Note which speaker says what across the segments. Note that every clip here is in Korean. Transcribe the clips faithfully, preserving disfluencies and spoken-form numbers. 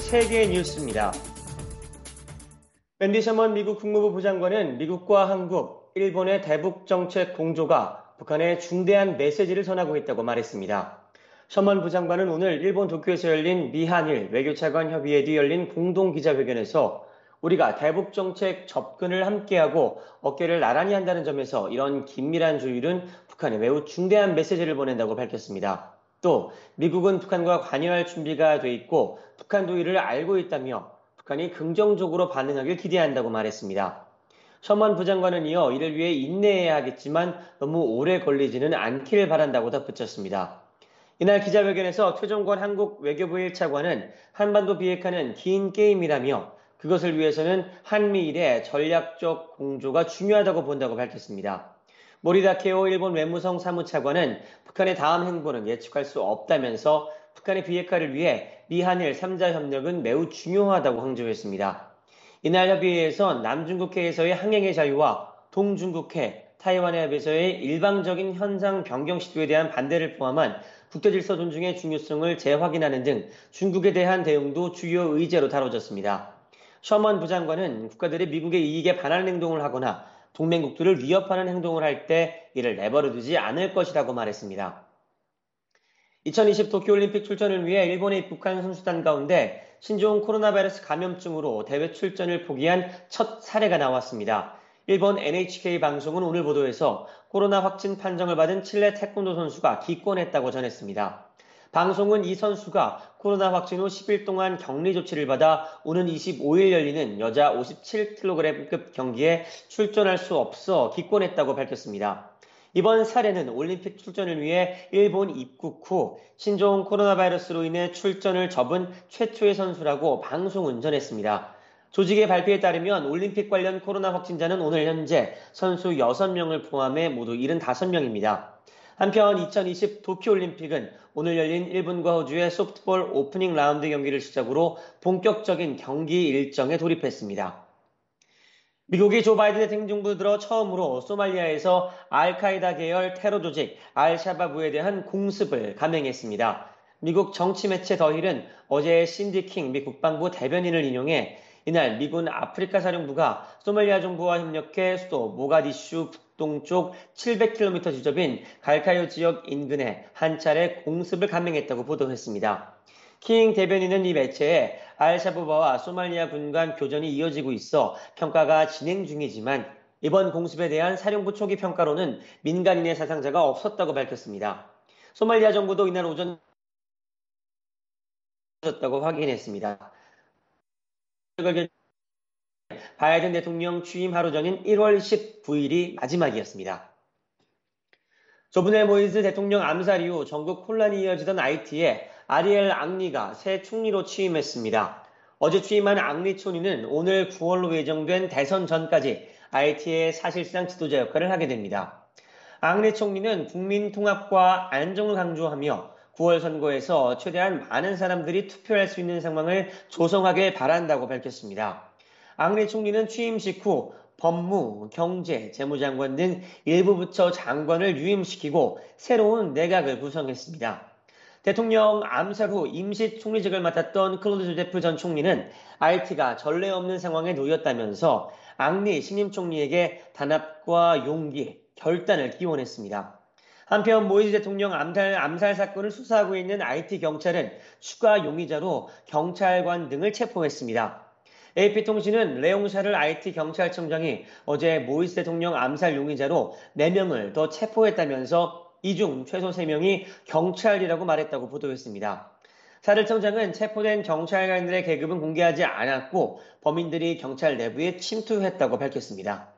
Speaker 1: 세계 뉴스입니다. 웬디 셔먼 미국 국무부 부장관은 미국과 한국, 일본의 대북 정책 공조가 북한에 중대한 메시지를 전하고 있다고 말했습니다. 셔먼 부장관은 오늘 일본 도쿄에서 열린 미한일 외교차관 협의회 뒤 열린 공동 기자회견에서 우리가 대북 정책 접근을 함께하고 어깨를 나란히 한다는 점에서 이런 긴밀한 조율은 북한에 매우 중대한 메시지를 보낸다고 밝혔습니다. 또 미국은 북한과 관여할 준비가 돼 있고 북한도 이를 알고 있다며 북한이 긍정적으로 반응하길 기대한다고 말했습니다. 셔먼 부장관은 이어 이를 위해 인내해야 하겠지만 너무 오래 걸리지는 않기를 바란다고 덧붙였습니다. 이날 기자회견에서 최종권 한국 외교부 일 차관은 한반도 비핵화는 긴 게임이라며 그것을 위해서는 한미일의 전략적 공조가 중요하다고 본다고 밝혔습니다. 모리다 케오 일본 외무성 사무차관은 북한의 다음 행보는 예측할 수 없다면서 북한의 비핵화를 위해 미한일 삼 자 협력은 매우 중요하다고 강조했습니다. 이날 협의회에선 남중국해에서의 항행의 자유와 동중국해, 타이완 해협에서의 일방적인 현상 변경 시도에 대한 반대를 포함한 국제질서 존중의 중요성을 재확인하는 등 중국에 대한 대응도 주요 의제로 다뤄졌습니다. 셔먼 부장관은 국가들이 미국의 이익에 반하는 행동을 하거나 동맹국들을 위협하는 행동을 할 때 이를 내버려두지 않을 것이라고 말했습니다. 이천이십 도쿄올림픽 출전을 위해 일본에 입국한 선수단 가운데 신종 코로나 바이러스 감염증으로 대회 출전을 포기한 첫 사례가 나왔습니다. 일본 엔에이치케이 방송은 오늘 보도에서 코로나 확진 판정을 받은 칠레 태권도 선수가 기권했다고 전했습니다. 방송은 이 선수가 코로나 확진 후 십 일 동안 격리 조치를 받아 오는 이십오 일 열리는 여자 오십칠 킬로그램급 경기에 출전할 수 없어 기권했다고 밝혔습니다. 이번 사례는 올림픽 출전을 위해 일본 입국 후 신종 코로나 바이러스로 인해 출전을 접은 최초의 선수라고 방송은 전했습니다. 조직의 발표에 따르면 올림픽 관련 코로나 확진자는 오늘 현재 선수 여섯 명을 포함해 모두 칠십오 명입니다. 한편 이천이십 도쿄올림픽은 오늘 열린 일본과 호주의 소프트볼 오프닝 라운드 경기를 시작으로 본격적인 경기 일정에 돌입했습니다. 미국이 조 바이든 대통령 정부 들어 처음으로 소말리아에서 알카이다 계열 테러 조직 알샤바브에 대한 공습을 감행했습니다. 미국 정치 매체 더힐은 어제 신디 킹 미 국방부 대변인을 인용해 이날 미군 아프리카 사령부가 소말리아 정부와 협력해 수도 모가디슈 북동쪽 칠백 킬로미터 지점인 갈카요 지역 인근에 한 차례 공습을 감행했다고 보도했습니다. 킹 대변인은 이 매체에 알샤바브와 소말리아 군 간 교전이 이어지고 있어 평가가 진행 중이지만 이번 공습에 대한 사령부 초기 평가로는 민간인의 사상자가 없었다고 밝혔습니다. 소말리아 정부도 이날 오전 다고 확인했습니다. 바이든 대통령 취임 하루 전인 일월 십구일이 마지막이었습니다. 저번에 모이즈 대통령 암살 이후 전국 혼란이 이어지던 아이티에 아리엘 앙리가 새 총리로 취임했습니다. 어제 취임한 앙리 총리는 오늘 구월로 예정된 대선 전까지 아이티의 사실상 지도자 역할을 하게 됩니다. 앙리 총리는 국민 통합과 안정을 강조하며 구월 선거에서 최대한 많은 사람들이 투표할 수 있는 상황을 조성하길 바란다고 밝혔습니다. 앙리 총리는 취임 직후 법무, 경제, 재무장관 등 일부 부처 장관을 유임시키고 새로운 내각을 구성했습니다. 대통령 암살 후 임시 총리직을 맡았던 클로드 조제프 전 총리는 아이티가 전례 없는 상황에 놓였다면서 앙리 신임 총리에게 단합과 용기, 결단을 기원했습니다. 한편 모이즈 대통령 암살, 암살 사건을 수사하고 있는 아이티 경찰은 추가 용의자로 경찰관 등을 체포했습니다. 에이피통신은 레옹 샤를 아이티 경찰청장이 어제 모이즈 대통령 암살 용의자로 네 명을 더 체포했다면서 이 중 최소 세 명이 경찰이라고 말했다고 보도했습니다. 샤를 청장은 체포된 경찰관들의 계급은 공개하지 않았고 범인들이 경찰 내부에 침투했다고 밝혔습니다.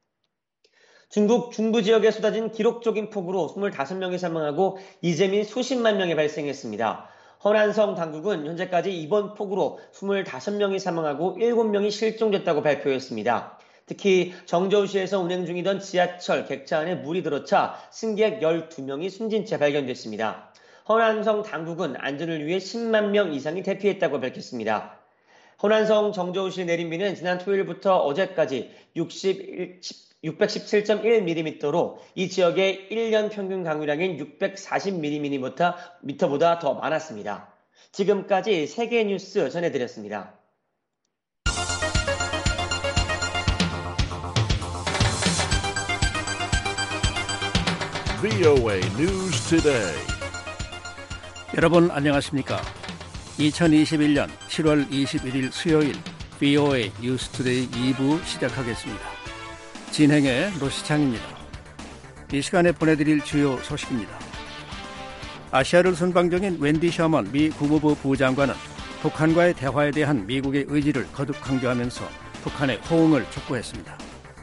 Speaker 1: 중국 중부 지역에 쏟아진 기록적인 폭우로 이십오 명이 사망하고 이재민 수십만 명이 발생했습니다. 허난성 당국은 현재까지 이번 폭우로 이십오 명이 사망하고 일곱 명이 실종됐다고 발표했습니다. 특히 정저우시에서 운행 중이던 지하철 객차 안에 물이 들어차 승객 열두 명이 숨진 채 발견됐습니다. 허난성 당국은 안전을 위해 십만 명 이상이 대피했다고 밝혔습니다. 허난성 정저우시 내린 비는 지난 토요일부터 어제까지 육백십칠 점 일 밀리미터로 이 지역의 일 년 평균 강雨량인 육백사십 밀리미터보다 더 많았습니다. 지금까지 세계 뉴스 전해드렸습니다.
Speaker 2: 브이오에이 News Today.
Speaker 3: 여러분 안녕하십니까? 이천이십일 년 칠월 이십일일 수요일 브이오에이 뉴스 투데이 이 부 시작하겠습니다. 진행의 노시창입니다. 이 시간에 보내드릴 주요 소식입니다. 아시아를 순방 중인 웬디 셔먼 미 국무부 부장관은 북한과의 대화에 대한 미국의 의지를 거듭 강조하면서 북한의 호응을 촉구했습니다.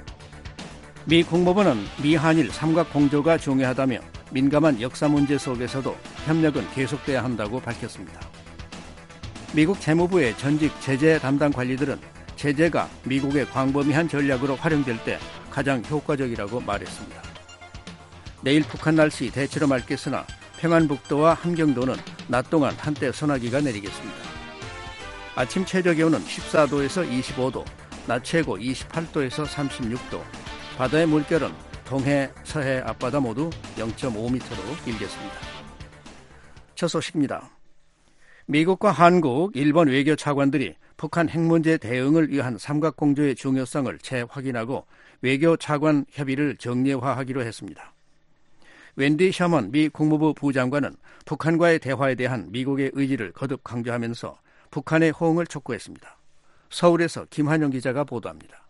Speaker 3: 미 국무부는 미한일 삼각 공조가 중요하다며 민감한 역사 문제 속에서도 협력은 계속돼야 한다고 밝혔습니다. 미국 재무부의 전직 제재 담당 관리들은 제재가 미국의 광범위한 전략으로 활용될 때 가장 효과적이라고 말했습니다. 내일 북한 날씨 대체로 맑겠으나 평안북도와 함경도는 낮 동안 한때 소나기가 내리겠습니다. 아침 최저 기온은 십사 도에서 이십오 도, 낮 최고 이십팔 도에서 삼십육 도, 바다의 물결은 동해, 서해 앞바다 모두 영 점 오 미터로 일겠습니다. 첫 소식입니다. 미국과 한국, 일본 외교 차관들이 북한 핵 문제 대응을 위한 삼각공조의 중요성을 재확인하고 외교 차관 협의를 정례화하기로 했습니다. 웬디 셔먼 미 국무부 부장관은 북한과의 대화에 대한 미국의 의지를 거듭 강조하면서 북한의 호응을 촉구했습니다. 서울에서 김한영 기자가 보도합니다.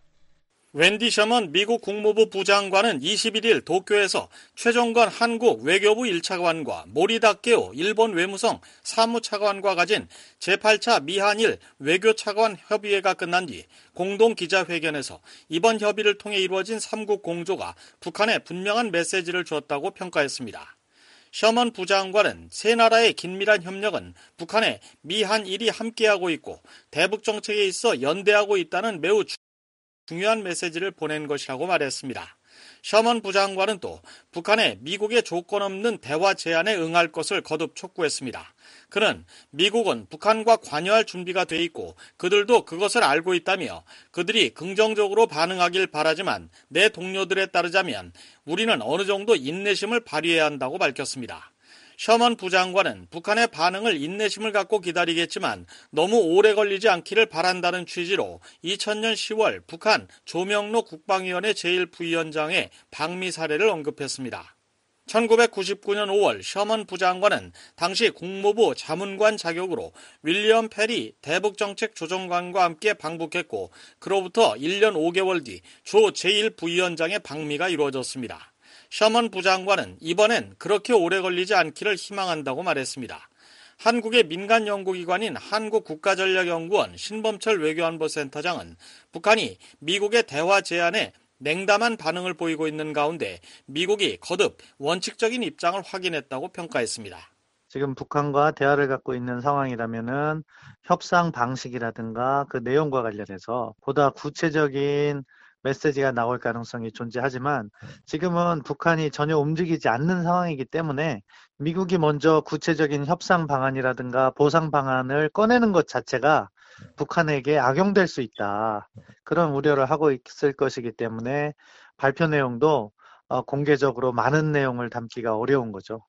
Speaker 4: 웬디 셔먼 미국 국무부 부장관은 이십일일 도쿄에서 최종건 한국 외교부 일 차관과 모리 다케오 일본 외무성 사무차관과 가진 제팔 차 미한일 외교차관 협의회가 끝난 뒤 공동 기자회견에서 이번 협의를 통해 이루어진 삼국 공조가 북한에 분명한 메시지를 주었다고 평가했습니다. 셔먼 부장관은 세 나라의 긴밀한 협력은 북한에 미한일이 함께하고 있고 대북 정책에 있어 연대하고 있다는 매우 중요한 메시지를 보낸 것이라고 말했습니다. 셔먼 부장관은 또 북한의 미국의 조건 없는 대화 제안에 응할 것을 거듭 촉구했습니다. 그는 미국은 북한과 관여할 준비가 돼 있고 그들도 그것을 알고 있다며 그들이 긍정적으로 반응하길 바라지만 내 동료들에 따르자면 우리는 어느 정도 인내심을 발휘해야 한다고 밝혔습니다. 셔먼 부장관은 북한의 반응을 인내심을 갖고 기다리겠지만 너무 오래 걸리지 않기를 바란다는 취지로 이천년 시월 북한 조명록 국방위원회 제일 부위원장의 방미 사례를 언급했습니다. 천구백구십구년 오월 셔먼 부장관은 당시 국무부 자문관 자격으로 윌리엄 페리 대북정책조정관과 함께 방북했고 그로부터 일 년 오 개월 뒤 조 제일 부위원장의 방미가 이루어졌습니다. 셔먼 부장관은 이번엔 그렇게 오래 걸리지 않기를 희망한다고 말했습니다. 한국의 민간 연구기관인 한국국가전략연구원 신범철 외교안보센터장은 북한이 미국의 대화 제안에 냉담한 반응을 보이고 있는 가운데 미국이 거듭 원칙적인 입장을 확인했다고 평가했습니다.
Speaker 5: 지금 북한과 대화를 갖고 있는 상황이라면은 협상 방식이라든가 그 내용과 관련해서 보다 구체적인 메시지가 나올 가능성이 존재하지만 지금은 북한이 전혀 움직이지 않는 상황이기 때문에 미국이 먼저 구체적인 협상 방안이라든가 보상 방안을 꺼내는 것 자체가 북한에게 악용될 수 있다. 그런 우려를 하고 있을 것이기 때문에 발표 내용도 공개적으로 많은 내용을 담기가 어려운 거죠.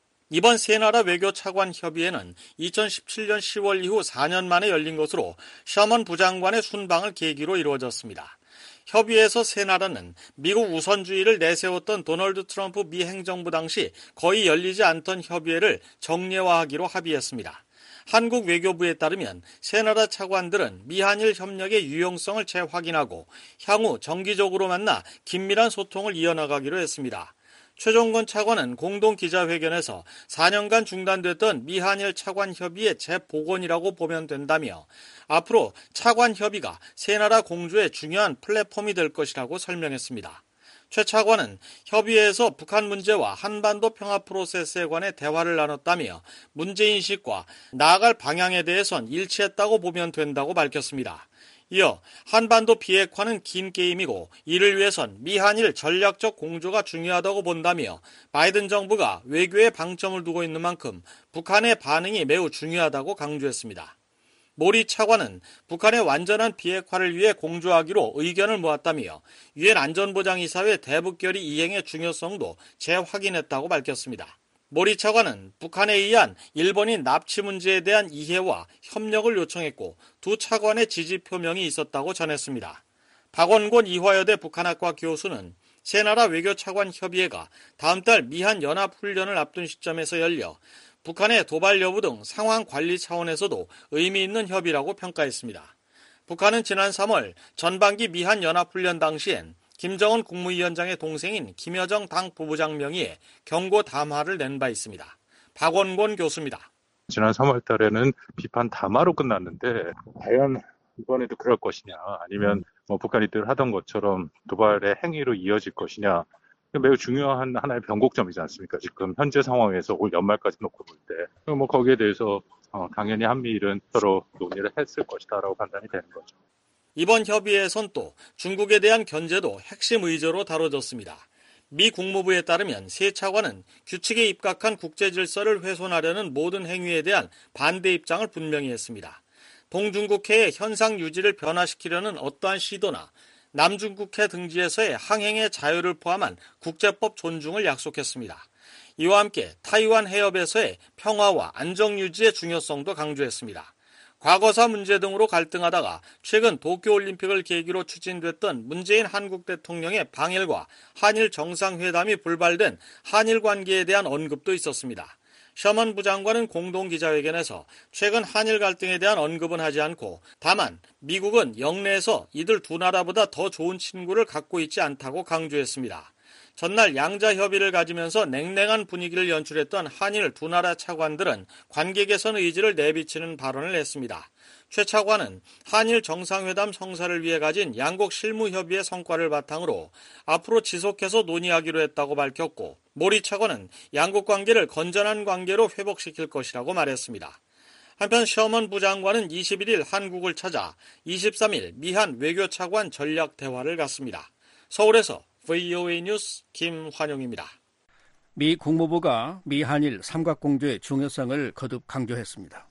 Speaker 4: 이번 세 나라 외교 차관 협의회는 이천십칠년 시월 이후 사 년 만에 열린 것으로 셔먼 부장관의 순방을 계기로 이루어졌습니다. 협의에서 세 나라는 미국 우선주의를 내세웠던 도널드 트럼프 미 행정부 당시 거의 열리지 않던 협의회를 정례화하기로 합의했습니다. 한국 외교부에 따르면 세 나라 차관들은 미한일 협력의 유용성을 재확인하고 향후 정기적으로 만나 긴밀한 소통을 이어나가기로 했습니다. 최종건 차관은 공동 기자회견에서 사 년간 중단됐던 미한일 차관 협의의 재복원이라고 보면 된다며 앞으로 차관 협의가 세 나라 공조의 중요한 플랫폼이 될 것이라고 설명했습니다. 최 차관은 협의회에서 북한 문제와 한반도 평화 프로세스에 관해 대화를 나눴다며 문제인식과 나아갈 방향에 대해선 일치했다고 보면 된다고 밝혔습니다. 이어 한반도 비핵화는 긴 게임이고 이를 위해선 미한일 전략적 공조가 중요하다고 본다며 바이든 정부가 외교에 방점을 두고 있는 만큼 북한의 반응이 매우 중요하다고 강조했습니다. 모리 차관은 북한의 완전한 비핵화를 위해 공조하기로 의견을 모았다며 유엔 안전보장이사회 대북결의 이행의 중요성도 재확인했다고 밝혔습니다. 모리 차관은 북한에 의한 일본인 납치 문제에 대한 이해와 협력을 요청했고 두 차관의 지지 표명이 있었다고 전했습니다. 박원곤 이화여대 북한학과 교수는 세 나라 외교차관 협의회가 다음 달 미한 연합훈련을 앞둔 시점에서 열려 북한의 도발 여부 등 상황 관리 차원에서도 의미 있는 협의라고 평가했습니다. 북한은 지난 삼월 전반기 미한 연합훈련 당시엔 김정은 국무위원장의 동생인 김여정 당 부부장 명의의 경고 담화를 낸 바 있습니다. 박원곤 교수입니다.
Speaker 6: 지난 삼월 달에는 비판 담화로 끝났는데 과연 이번에도 그럴 것이냐 아니면 뭐 북한이 늘 하던 것처럼 도발의 행위로 이어질 것이냐 매우 중요한 하나의 변곡점이지 않습니까? 지금 현재 상황에서 올 연말까지 놓고 볼 때 뭐 거기에 대해서 어, 당연히 한미일은 서로 논의를 했을 것이다라고 판단이 되는 거죠.
Speaker 4: 이번 협의에선 또 중국에 대한 견제도 핵심 의제로 다뤄졌습니다. 미 국무부에 따르면 세 차관은 규칙에 입각한 국제 질서를 훼손하려는 모든 행위에 대한 반대 입장을 분명히 했습니다. 동중국해의 현상 유지를 변화시키려는 어떠한 시도나 남중국해 등지에서의 항행의 자유를 포함한 국제법 존중을 약속했습니다. 이와 함께 타이완 해협에서의 평화와 안정 유지의 중요성도 강조했습니다. 과거사 문제 등으로 갈등하다가 최근 도쿄올림픽을 계기로 추진됐던 문재인 한국 대통령의 방일과 한일 정상회담이 불발된 한일 관계에 대한 언급도 있었습니다. 셔먼 부장관은 공동기자회견에서 최근 한일 갈등에 대한 언급은 하지 않고 다만 미국은 영내에서 이들 두 나라보다 더 좋은 친구를 갖고 있지 않다고 강조했습니다. 전날 양자 협의를 가지면서 냉랭한 분위기를 연출했던 한일 두 나라 차관들은 관계 개선 의지를 내비치는 발언을 했습니다. 최 차관은 한일 정상회담 성사를 위해 가진 양국 실무협의의 성과를 바탕으로 앞으로 지속해서 논의하기로 했다고 밝혔고 모리 차관은 양국 관계를 건전한 관계로 회복시킬 것이라고 말했습니다. 한편 셔먼 부장관은 이십일 일 한국을 찾아 이십삼 일 미한 외교차관 전략 대화를 갖습니다. 서울에서 브이오에이 뉴스 김환용입니다.
Speaker 3: 미 국무부가 미한일 삼각공조의 중요성을 거듭 강조했습니다.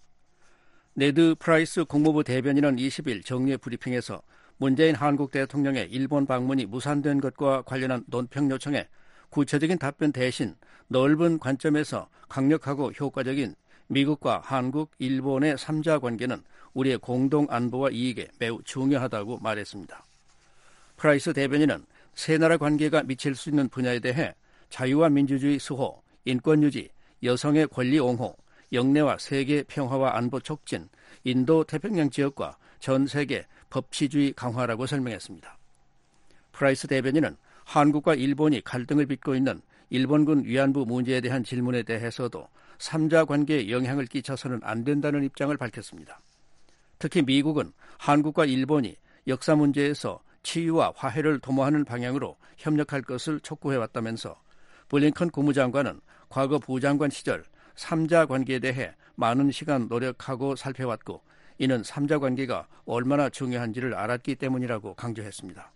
Speaker 3: 네드 프라이스 국무부 대변인은 이십 일 정례 브리핑에서 문재인 한국 대통령의 일본 방문이 무산된 것과 관련한 논평 요청에 구체적인 답변 대신 넓은 관점에서 강력하고 효과적인 미국과 한국, 일본의 삼자 관계는 우리의 공동 안보와 이익에 매우 중요하다고 말했습니다. 프라이스 대변인은 세 나라 관계가 미칠 수 있는 분야에 대해 자유와 민주주의 수호, 인권 유지, 여성의 권리 옹호, 영내와 세계 평화와 안보 촉진, 인도 태평양 지역과 전 세계 법치주의 강화라고 설명했습니다. 프라이스 대변인은 한국과 일본이 갈등을 빚고 있는 일본군 위안부 문제에 대한 질문에 대해서도 삼자 관계에 영향을 끼쳐서는 안 된다는 입장을 밝혔습니다. 특히 미국은 한국과 일본이 역사 문제에서 치유와 화해를 도모하는 방향으로 협력할 것을 촉구해왔다면서 블링컨 국무장관은 과거 부장관 시절 삼자 관계에 대해 많은 시간 노력하고 살펴왔고 이는 삼자 관계가 얼마나 중요한지를 알았기 때문이라고 강조했습니다.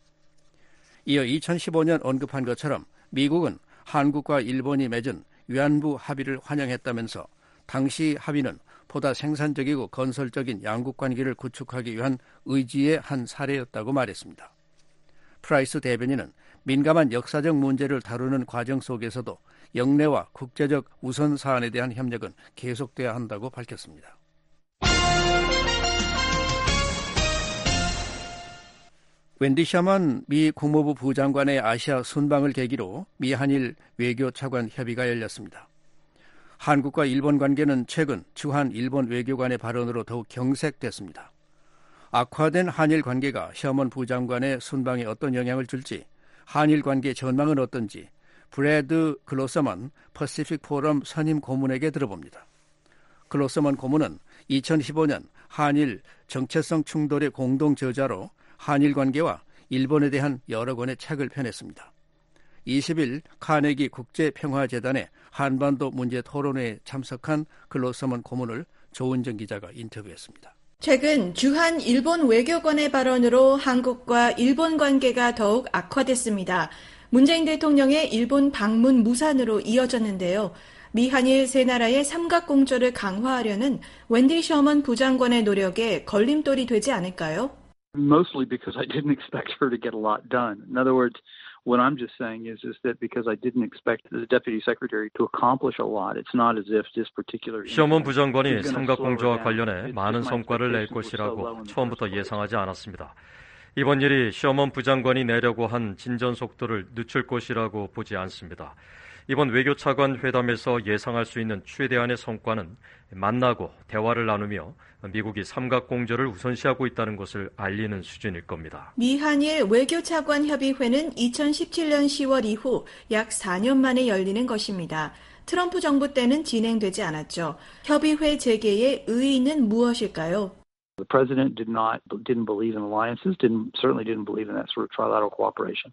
Speaker 3: 이어 이천십오 년 언급한 것처럼 미국은 한국과 일본이 맺은 위안부 합의를 환영했다면서 당시 합의는 보다 생산적이고 건설적인 양국 관계를 구축하기 위한 의지의 한 사례였다고 말했습니다. 프라이스 대변인은 민감한 역사적 문제를 다루는 과정 속에서도 영내와 국제적 우선 사안에 대한 협력은 계속돼야 한다고 밝혔습니다. 웬디 셔먼 미 국무부 부장관의 아시아 순방을 계기로 미한일 외교차관 협의가 열렸습니다. 한국과 일본 관계는 최근 주한 일본 외교관의 발언으로 더욱 경색됐습니다. 악화된 한일 관계가 셔먼 부장관의 순방에 어떤 영향을 줄지, 한일 관계 전망은 어떤지 브래드 글로서먼 퍼시픽 포럼 선임 고문에게 들어봅니다. 글로서먼 고문은 이천십오 년 한일 정체성 충돌의 공동 저자로 한일 관계와 일본에 대한 여러 권의 책을 펴냈습니다. 이십 일 카네기 국제평화재단의 한반도 문제 토론회에 참석한 글로서먼 고문을 조은정 기자가 인터뷰했습니다.
Speaker 7: 최근 주한 일본 외교관의 발언으로 한국과 일본 관계가 더욱 악화됐습니다. 문재인 대통령의 일본 방문 무산으로 이어졌는데요. 미한일 세 나라의 삼각공조를 강화하려는 웬디 셔먼 부장관의 노력에 걸림돌이 되지 않을까요?
Speaker 8: Mostly because I didn't expect her to get a lot done. In other words, What I'm just saying is, is that because I didn't expect the Deputy Secretary to accomplish a lot, it's not as if this particular.
Speaker 9: 시어먼 부장관이 삼각공조와 관련해 많은 성과를 낼 것이라고 처음부터 예상하지 않았습니다. 이번 일이 시어먼 부장관이 내려고 한 진전 속도를 늦출 것이라고 보지 않습니다. 이번 외교차관 회담에서 예상할 수 있는 최대한의 성과는 만나고 대화를 나누며 미국이 삼각공조를 우선시하고 있다는 것을 알리는 수준일 겁니다.
Speaker 7: 미한일 외교차관 협의회는 이천십칠 년 시월 이후 약 사 년 만에 열리는 것입니다. 트럼프 정부 때는 진행되지 않았죠. 협의회 재개의 의의는 무엇일까요?
Speaker 8: The president did not didn't believe in alliances, didn't certainly didn't believe in that sort of trilateral cooperation.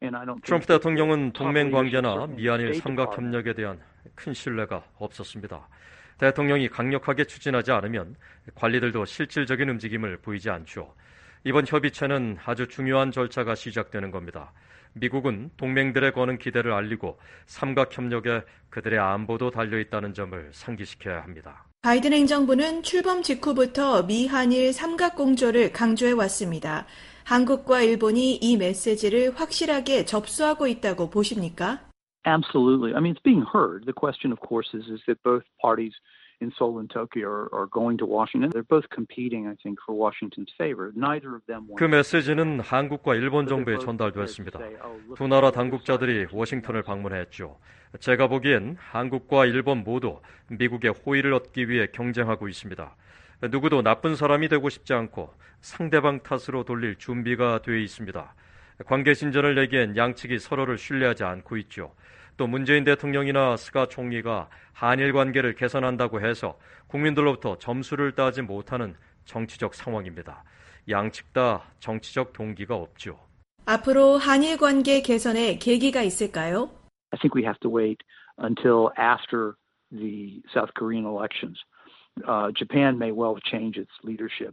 Speaker 9: 트럼프 대통령은 동맹 관계나 미한일 삼각 협력에 대한 큰 신뢰가 없었습니다. 대통령이 강력하게 추진하지 않으면 관리들도 실질적인 움직임을 보이지 않죠. 이번 협의체는 아주 중요한 절차가 시작되는 겁니다. 미국은 동맹들에 거는 기대를 알리고 삼각 협력에 그들의 안보도 달려있다는 점을 상기시켜야 합니다.
Speaker 7: 바이든 행정부는 출범 직후부터 미한일 삼각공조를 강조해 왔습니다. 한국과 일본이 이 메시지를 확실하게 접수하고 있다고 보십니까?
Speaker 8: Absolutely. I mean, it's being heard. The question, of course, is, is that both parties in Seoul and Tokyo are, are going to Washington. They're both competing, I think, for Washington's favor. Neither of them want.
Speaker 9: 그 메시지는 한국과 일본 정부에 전달됐습니다. 두 나라 당국자들이 워싱턴을 방문했죠. 제가 보기엔 한국과 일본 모두 미국의 호의를 얻기 위해 경쟁하고 있습니다. 누구도 나쁜 사람이 되고 싶지 않고 상대방 탓으로 돌릴 준비가 돼 있습니다. 관계 진전을 내기엔 양측이 서로를 신뢰하지 않고 있죠. 또 문재인 대통령이나 스가 총리가 한일 관계를 개선한다고 해서 국민들로부터 점수를 따지 못하는 정치적 상황입니다. 양측 다 정치적 동기가 없죠.
Speaker 7: 앞으로 한일 관계 개선에 계기가 있을까요?
Speaker 8: I think we have to wait until after the South Korean elections. Uh, Japan may well change its leadership.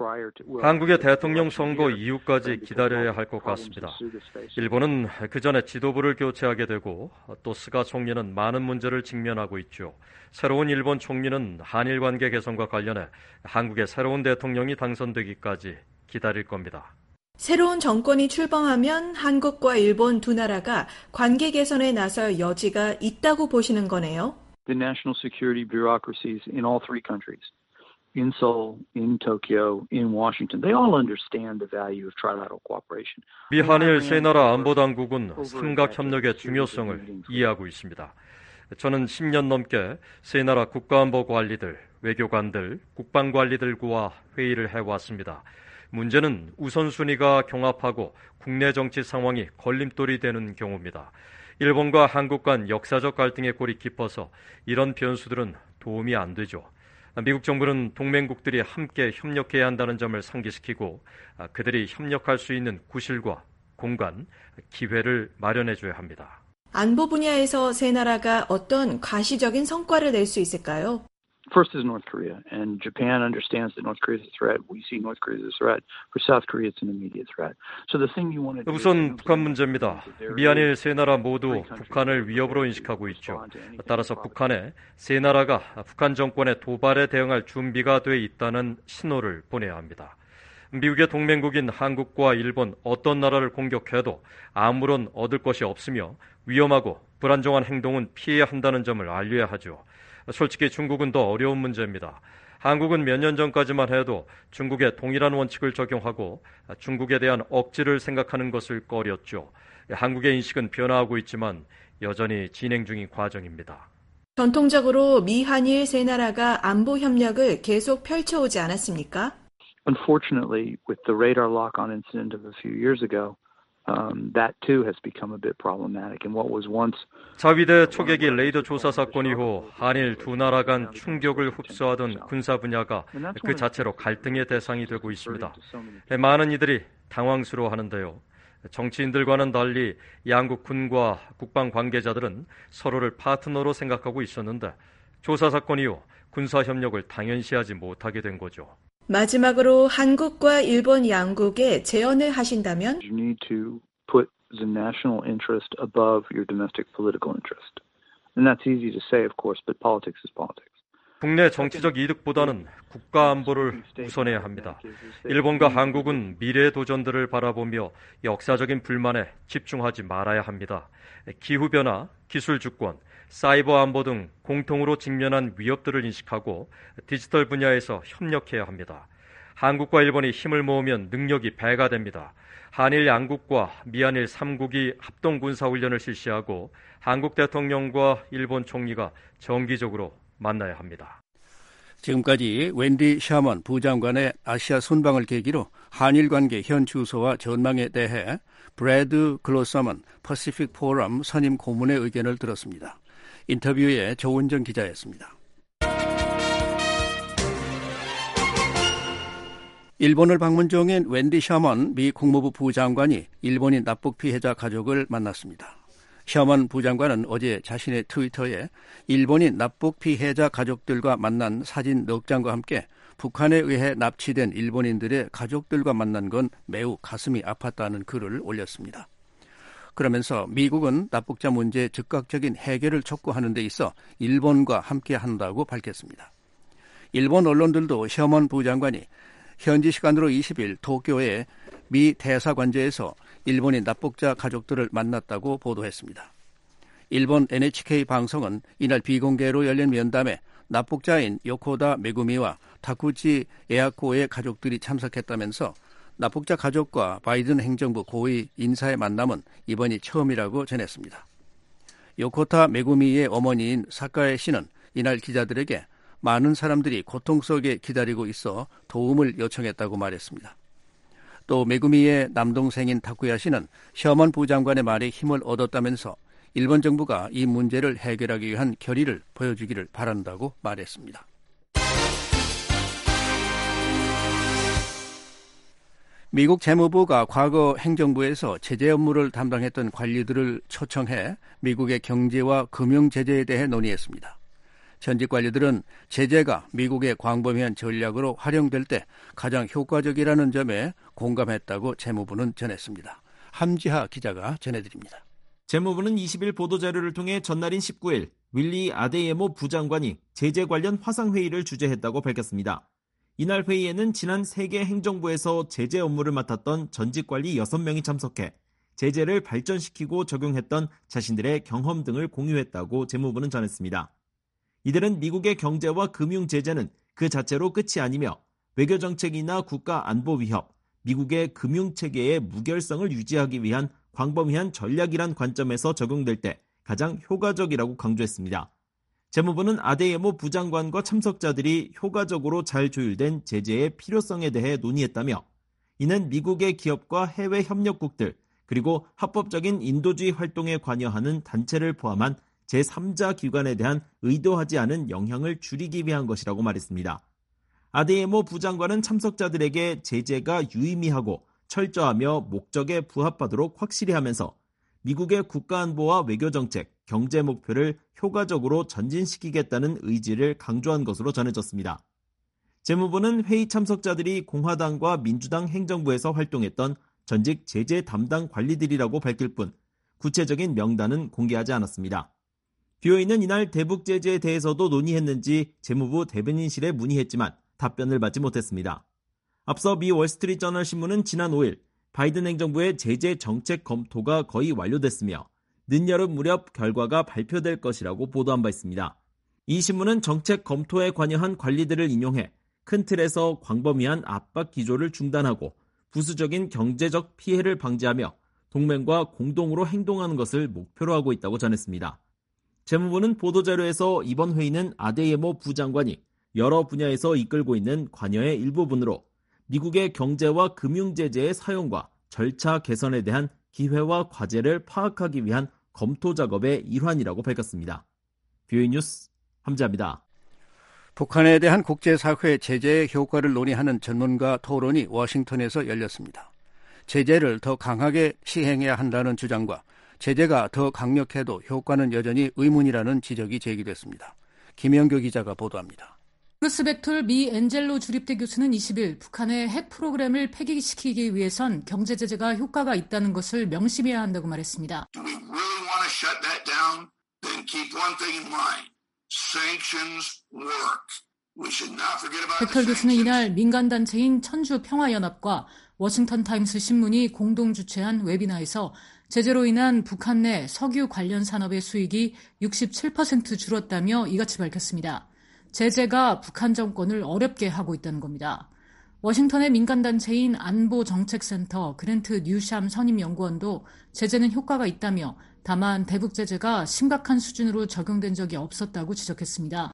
Speaker 9: 한국의 대통령 선거 이후까지 기다려야 할 것 같습니다. 일본은 그 전에 지도부를 교체하게 되고 또 스가 총리는 많은 문제를 직면하고 있죠. 새로운 일본 총리는 한일 관계 개선과 관련해 한국의 새로운 대통령이 당선되기까지 기다릴 겁니다.
Speaker 7: 새로운 정권이 출범하면 한국과 일본 두 나라가 관계 개선에 나설 여지가 있다고 보시는 거네요.
Speaker 8: The national security bureaucracies in all three countries. In Seoul, in Tokyo, in Washington, they all understand the value of trilateral cooperation.
Speaker 9: 미한일 세 나라 안보 당국은 삼각 협력의 중요성을 이해하고 있습니다. 저는 십 년 넘게 세 나라 국가안보 관리들, 외교관들, 국방관리들과 회의를 해왔습니다. 문제는 우선순위가 경합하고 국내 정치 상황이 걸림돌이 되는 경우입니다. 일본과 한국 간 역사적 갈등의 골이 깊어서 이런 변수들은 도움이 안 되죠. 미국 정부는 동맹국들이 함께 협력해야 한다는 점을 상기시키고 그들이 협력할 수 있는 구실과 공간, 기회를 마련해줘야 합니다.
Speaker 7: 안보 분야에서 세 나라가 어떤 가시적인 성과를 낼 수 있을까요?
Speaker 8: First is North Korea, and Japan understands that North Korea is a threat. We see North Korea as a threat. For South Korea, it's an immediate threat. So the thing you want to do.
Speaker 9: 우선 북한 문제입니다. 미한일 세 나라 모두 북한을 위협으로 인식하고 있죠. 따라서 북한에 세 나라가 북한 정권의 도발에 대응할 준비가 돼 있다는 신호를 보내야 합니다. 미국의 동맹국인 한국과 일본 어떤 나라를 공격해도 아무런 얻을 것이 없으며 위험하고 불안정한 행동은 피해야 한다는 점을 알려야 하죠. 솔직히 중국은 더 어려운 문제입니다. 한국은 몇 년 전까지만 해도 중국의 동일한 원칙을 적용하고 중국에 대한 억지를 생각하는 것을 꺼렸죠. 한국의 인식은 변화하고 있지만 여전히 진행 중인 과정입니다.
Speaker 7: 전통적으로 미한일 세 나라가 안보 협력을 계속 펼쳐오지 않았습니까?
Speaker 8: Unfortunately, with the radar lock-on incident of a few years ago, Um, that too has become a bit problematic. And what was once
Speaker 9: 자위대 초계기 레이더 조사 사건 이후 한일 두 나라 간 충격을 흡수하던 군사 분야가 그 자체로 갈등의 대상이 되고 있습니다. 많은 이들이 당황스러워하는데요. 정치인들과는 달리 양국 군과 국방 관계자들은 서로를 파트너로 생각하고 있었는데 조사 사건 이후 군사 협력을 당연시하지 못하게 된 거죠.
Speaker 7: 마지막으로 한국과 일본 양국에 제언을 하신다면?
Speaker 8: You need to put the national interest above your domestic political interest. And that's easy to say, of course, but politics is politics.
Speaker 9: 국내 정치적 이득보다는 국가 안보를 우선해야 합니다. 일본과 한국은 미래의 도전들을 바라보며 역사적인 불만에 집중하지 말아야 합니다. 기후변화, 기술 주권, 사이버 안보 등 공통으로 직면한 위협들을 인식하고 디지털 분야에서 협력해야 합니다. 한국과 일본이 힘을 모으면 능력이 배가 됩니다. 한일 양국과 미한일 삼국이 합동 군사훈련을 실시하고 한국 대통령과 일본 총리가 정기적으로 만나야 합니다.
Speaker 3: 지금까지 웬디 샤먼 부장관의 아시아 순방을 계기로 한일 관계 현 주소와 전망에 대해 브래드 글로서먼 퍼시픽 포럼 선임 고문의 의견을 들었습니다. 인터뷰에 조은정 기자였습니다. 일본을 방문 중인 웬디 샤먼 미 국무부 부장관이 일본인 납북 피해자 가족을 만났습니다. 샤먼 부장관은 어제 자신의 트위터에 일본인 납북 피해자 가족들과 만난 사진 넉 장과 함께 북한에 의해 납치된 일본인들의 가족들과 만난 건 매우 가슴이 아팠다는 글을 올렸습니다. 그러면서 미국은 납북자 문제 즉각적인 해결을 촉구하는 데 있어 일본과 함께 한다고 밝혔습니다. 일본 언론들도 샤먼 부장관이 현지 시간으로 이십 일 도쿄의 미 대사관제에서 일본인 납북자 가족들을 만났다고 보도했습니다. 일본 엔에이치케이 방송은 이날 비공개로 열린 면담에 납북자인 요코다 메구미와 타쿠치 에아코의 가족들이 참석했다면서 납북자 가족과 바이든 행정부 고위 인사의 만남은 이번이 처음이라고 전했습니다. 요코타 메구미의 어머니인 사카에 씨는 이날 기자들에게 많은 사람들이 고통 속에 기다리고 있어 도움을 요청했다고 말했습니다. 또 메구미의 남동생인 타쿠야 씨는 샤먼 부장관의 말에 힘을 얻었다면서 일본 정부가 이 문제를 해결하기 위한 결의를 보여주기를 바란다고 말했습니다. 미국 재무부가 과거 행정부에서 제재 업무를 담당했던 관리들을 초청해 미국의 경제와 금융 제재에 대해 논의했습니다. 전직 관리들은 제재가 미국의 광범위한 전략으로 활용될 때 가장 효과적이라는 점에 공감했다고 재무부는 전했습니다. 함지하 기자가 전해드립니다.
Speaker 10: 재무부는 이십 일 보도자료를 통해 전날인 십구 일 윌리 아데예모 부장관이 제재 관련 화상회의를 주재했다고 밝혔습니다. 이날 회의에는 지난 세계 행정부에서 제재 업무를 맡았던 전직 관리 여섯 명이 참석해 제재를 발전시키고 적용했던 자신들의 경험 등을 공유했다고 재무부는 전했습니다. 이들은 미국의 경제와 금융 제재는 그 자체로 끝이 아니며 외교정책이나 국가 안보 위협, 미국의 금융체계의 무결성을 유지하기 위한 광범위한 전략이란 관점에서 적용될 때 가장 효과적이라고 강조했습니다. 재무부는 아데예모 부장관과 참석자들이 효과적으로 잘 조율된 제재의 필요성에 대해 논의했다며 이는 미국의 기업과 해외 협력국들 그리고 합법적인 인도주의 활동에 관여하는 단체를 포함한 제삼자 기관에 대한 의도하지 않은 영향을 줄이기 위한 것이라고 말했습니다. 아데예모 부장관은 참석자들에게 제재가 유의미하고 철저하며 목적에 부합하도록 확실히 하면서 미국의 국가안보와 외교정책, 경제 목표를 효과적으로 전진시키겠다는 의지를 강조한 것으로 전해졌습니다. 재무부는 회의 참석자들이 공화당과 민주당 행정부에서 활동했던 전직 제재 담당 관리들이라고 밝힐 뿐 구체적인 명단은 공개하지 않았습니다. 비오이는 이날 대북 제재에 대해서도 논의했는지 재무부 대변인실에 문의했지만 답변을 받지 못했습니다. 앞서 미 월스트리트저널 신문은 지난 오 일 바이든 행정부의 제재 정책 검토가 거의 완료됐으며 늦여름 무렵 결과가 발표될 것이라고 보도한 바 있습니다. 이 신문은 정책 검토에 관여한 관리들을 인용해 큰 틀에서 광범위한 압박 기조를 중단하고 부수적인 경제적 피해를 방지하며 동맹과 공동으로 행동하는 것을 목표로 하고 있다고 전했습니다. 재무부는 보도자료에서 이번 회의는 아데예모 부장관이 여러 분야에서 이끌고 있는 관여의 일부분으로 미국의 경제와 금융 제재의 사용과 절차 개선에 대한 기회와 과제를 파악하기 위한 검토 작업의 일환이라고 밝혔습니다. 비오이 뉴스 함지아입니다.
Speaker 3: 북한에 대한 국제사회 제재의 효과를 논의하는 전문가 토론이 워싱턴에서 열렸습니다. 제재를 더 강하게 시행해야 한다는 주장과 제재가 더 강력해도 효과는 여전히 의문이라는 지적이 제기됐습니다. 김영교 기자가 보도합니다.
Speaker 11: 브루스 벡톨 미 엔젤로 주립대 교수는 이십 일 북한의 핵 프로그램을 폐기시키기 위해선 경제 제재가 효과가 있다는 것을 명심해야 한다고 말했습니다.
Speaker 12: Do we really want to shut that down? Then keep one thing in mind.
Speaker 11: 벡터 교수는 이날 민간단체인 천주평화연합과 워싱턴타임스 신문이 공동 주최한 웨비나에서 제재로 인한 북한 내 석유 관련 산업의 수익이 육십칠 퍼센트 줄었다며 이같이 밝혔습니다. 제재가 북한 정권을 어렵게 하고 있다는 겁니다. 워싱턴의 민간단체인 안보정책센터 그랜트 뉴샴 선임연구원도 제재는 효과가 있다며 다만 대북 제재가 심각한 수준으로 적용된 적이 없었다고 지적했습니다.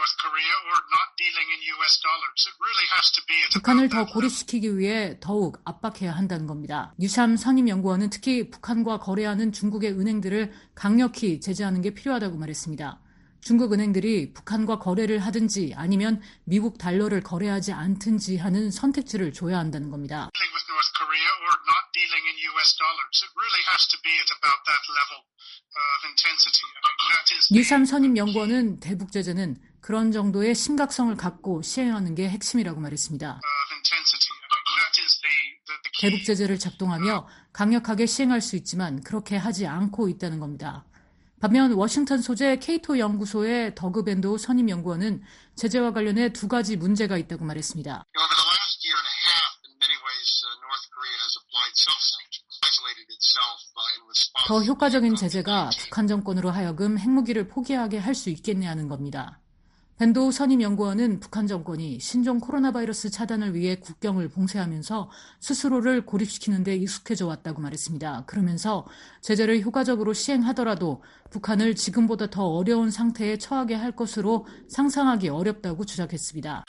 Speaker 11: 북한을 더 고립시키기 위해 더욱 압박해야 한다는 겁니다. 뉴샴 선임연구원은 특히 북한과 거래하는 중국의 은행들을 강력히 제재하는 게 필요하다고 말했습니다. 중국 은행들이 북한과 거래를 하든지 아니면 미국 달러를 거래하지 않든지 하는 선택지를 줘야 한다는 겁니다. 뉴샴 선임연구원은 대북 제재는 그런 정도의 심각성을 갖고 시행하는 게 핵심이라고 말했습니다. 대북 제재를 작동하며 강력하게 시행할 수 있지만 그렇게 하지 않고 있다는 겁니다. 반면 워싱턴 소재 케이토 연구소의 더그 밴도 선임연구원은 제재와 관련해 두 가지 문제가 있다고 말했습니다. 더 효과적인 제재가 북한 정권으로 하여금 핵무기를 포기하게 할 수 있겠냐는 겁니다. 밴도 선임연구원은 북한 정권이 신종 코로나 바이러스 차단을 위해 국경을 봉쇄하면서 스스로를 고립시키는 데 익숙해져 왔다고 말했습니다. 그러면서 제재를 효과적으로 시행하더라도 북한을 지금보다 더 어려운 상태에 처하게 할 것으로 상상하기 어렵다고 주장했습니다.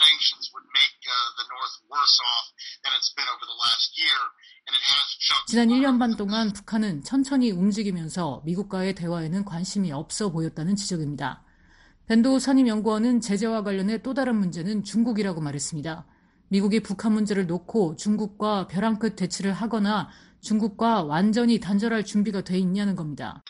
Speaker 11: 지난 일 년 반 동안 북한은 천천히 움직이면서 미국과의 대화에는 관심이 없어 보였다는 지적입니다. 밴도 선임연구원은 제재와 관련해 또 다른 문제는 중국이라고 말했습니다. 미국이 북한 문제를 놓고 중국과 벼랑 끝 대치를 하거나 중국과 완전히 단절할 준비가 돼 있냐는 겁니다.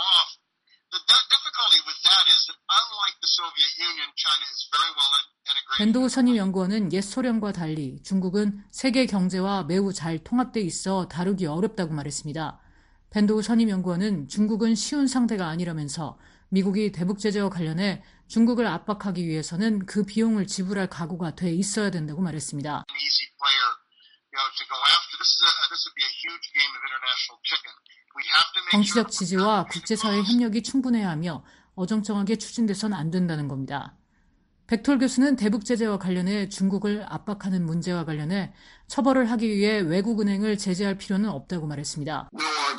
Speaker 11: 밴도 선임연구원은 옛 소련과 달리 중국은 세계 경제와 매우 잘 통합돼 있어 다루기 어렵다고 말했습니다. 밴도 선임연구원은 중국은 쉬운 상대가 아니라면서 미국이 대북 제재와 관련해 중국을 압박하기 위해서는 그 비용을 지불할 각오가 돼 있어야 된다고 말했습니다. 정치적 지지와 국제사회 협력이 충분해야 하며 어정쩡하게 추진돼선 안 된다는 겁니다. 백톨 교수는 대북 제재와 관련해 중국을 압박하는 문제와 관련해 처벌을 하기 위해 외국은행을 제재할 필요는 없다고 말했습니다.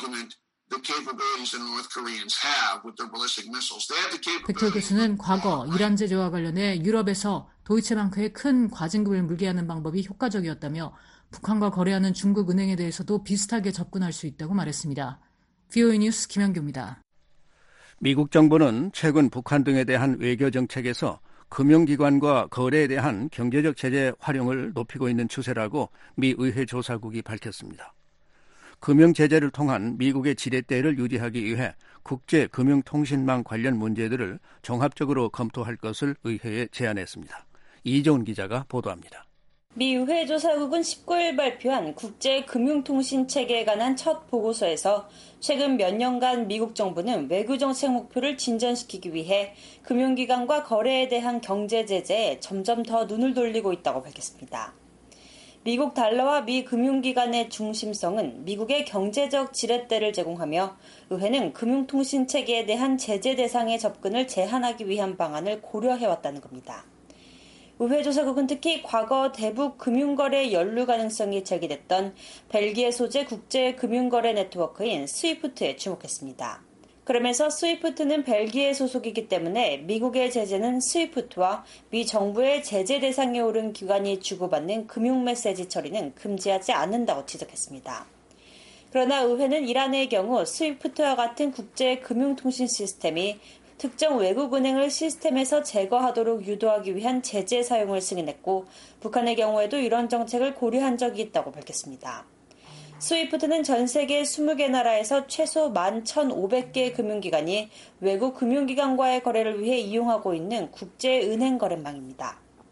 Speaker 11: 백톨 교수는 과거 이란 제재와 관련해 유럽에서 도이체방크에 큰 과징금을 물게 하는 방법이 효과적이었다며 북한과 거래하는 중국 은행에 대해서도 비슷하게 접근할 수 있다고 말했습니다. 브이오에이 뉴스 김현규입니다.
Speaker 3: 미국 정부는 최근 북한 등에 대한 외교 정책에서 금융기관과 거래에 대한 경제적 제재 활용을 높이고 있는 추세라고 미 의회 조사국이 밝혔습니다. 금융 제재를 통한 미국의 지렛대를 유지하기 위해 국제금융통신망 관련 문제들을 종합적으로 검토할 것을 의회에 제안했습니다. 이종훈 기자가 보도합니다.
Speaker 12: 미 의회 조사국은 십구 일 발표한 국제금융통신체계에 관한 첫 보고서에서 최근 몇 년간 미국 정부는 외교정책 목표를 진전시키기 위해 금융기관과 거래에 대한 경제 제재에 점점 더 눈을 돌리고 있다고 밝혔습니다. 미국 달러와 미 금융기관의 중심성은 미국의 경제적 지렛대를 제공하며 의회는 금융통신체계에 대한 제재 대상의 접근을 제한하기 위한 방안을 고려해왔다는 겁니다. 의회 조사국은 특히 과거 대북 금융거래 연루 가능성이 제기됐던 벨기에 소재 국제금융거래 네트워크인 스위프트에 주목했습니다. 그러면서 스위프트는 벨기에 소속이기 때문에 미국의 제재는 스위프트와 미 정부의 제재 대상에 오른 기관이 주고받는 금융 메시지 처리는 금지하지 않는다고 지적했습니다. 그러나 의회는 이란의 경우 스위프트와 같은 국제금융통신 시스템이 특정 외국은행을 시스템에서 제거하도록 유도하기 위한 제재 사용을 승인했고 북한의 경우에도 이런 정책을 고려한 적이 있다고 밝혔습니다. 스위프트는 전 세계 스무 개 나라에서 최소 만 천오백 개의 금융기관이 외국 금융기관과의 거래를 위해 이용하고 있는 국제은행 거래망입니다.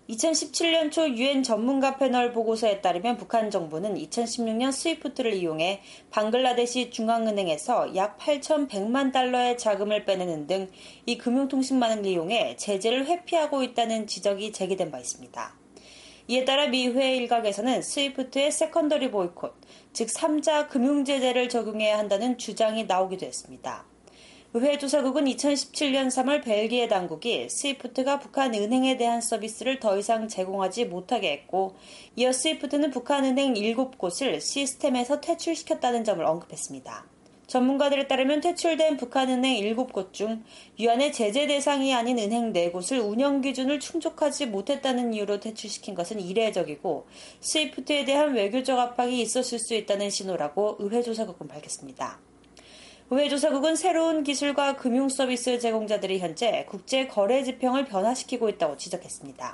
Speaker 12: 이천십칠 년 초 유엔 전문가 패널 보고서에 따르면 북한 정부는 이천십육 년 스위프트를 이용해 방글라데시 중앙은행에서 약 팔천백만 달러의 자금을 빼내는 등 이 금융통신망을 이용해 제재를 회피하고 있다는 지적이 제기된 바 있습니다. 이에 따라 미 의회 일각에서는 스위프트의 세컨더리 보이콧, 즉 삼자 금융제재를 적용해야 한다는 주장이 나오기도 했습니다. 의회 조사국은 이천십칠 년 삼월 벨기에 당국이 스위프트가 북한 은행에 대한 서비스를 더 이상 제공하지 못하게 했고, 이어 스위프트는 북한 은행 일곱 곳을 시스템에서 퇴출시켰다는 점을 언급했습니다. 전문가들에 따르면 퇴출된 북한 은행 일곱 곳 중 유한의 제재 대상이 아닌 은행 네 곳을 운영 기준을 충족하지 못했다는 이유로 퇴출시킨 것은 이례적이고 스위프트에 대한 외교적 압박이 있었을 수 있다는 신호라고 의회 조사국은 밝혔습니다. 의회 조사국은 새로운 기술과 금융 서비스 제공자들이 현재 국제 거래 지평을 변화시키고 있다고 지적했습니다.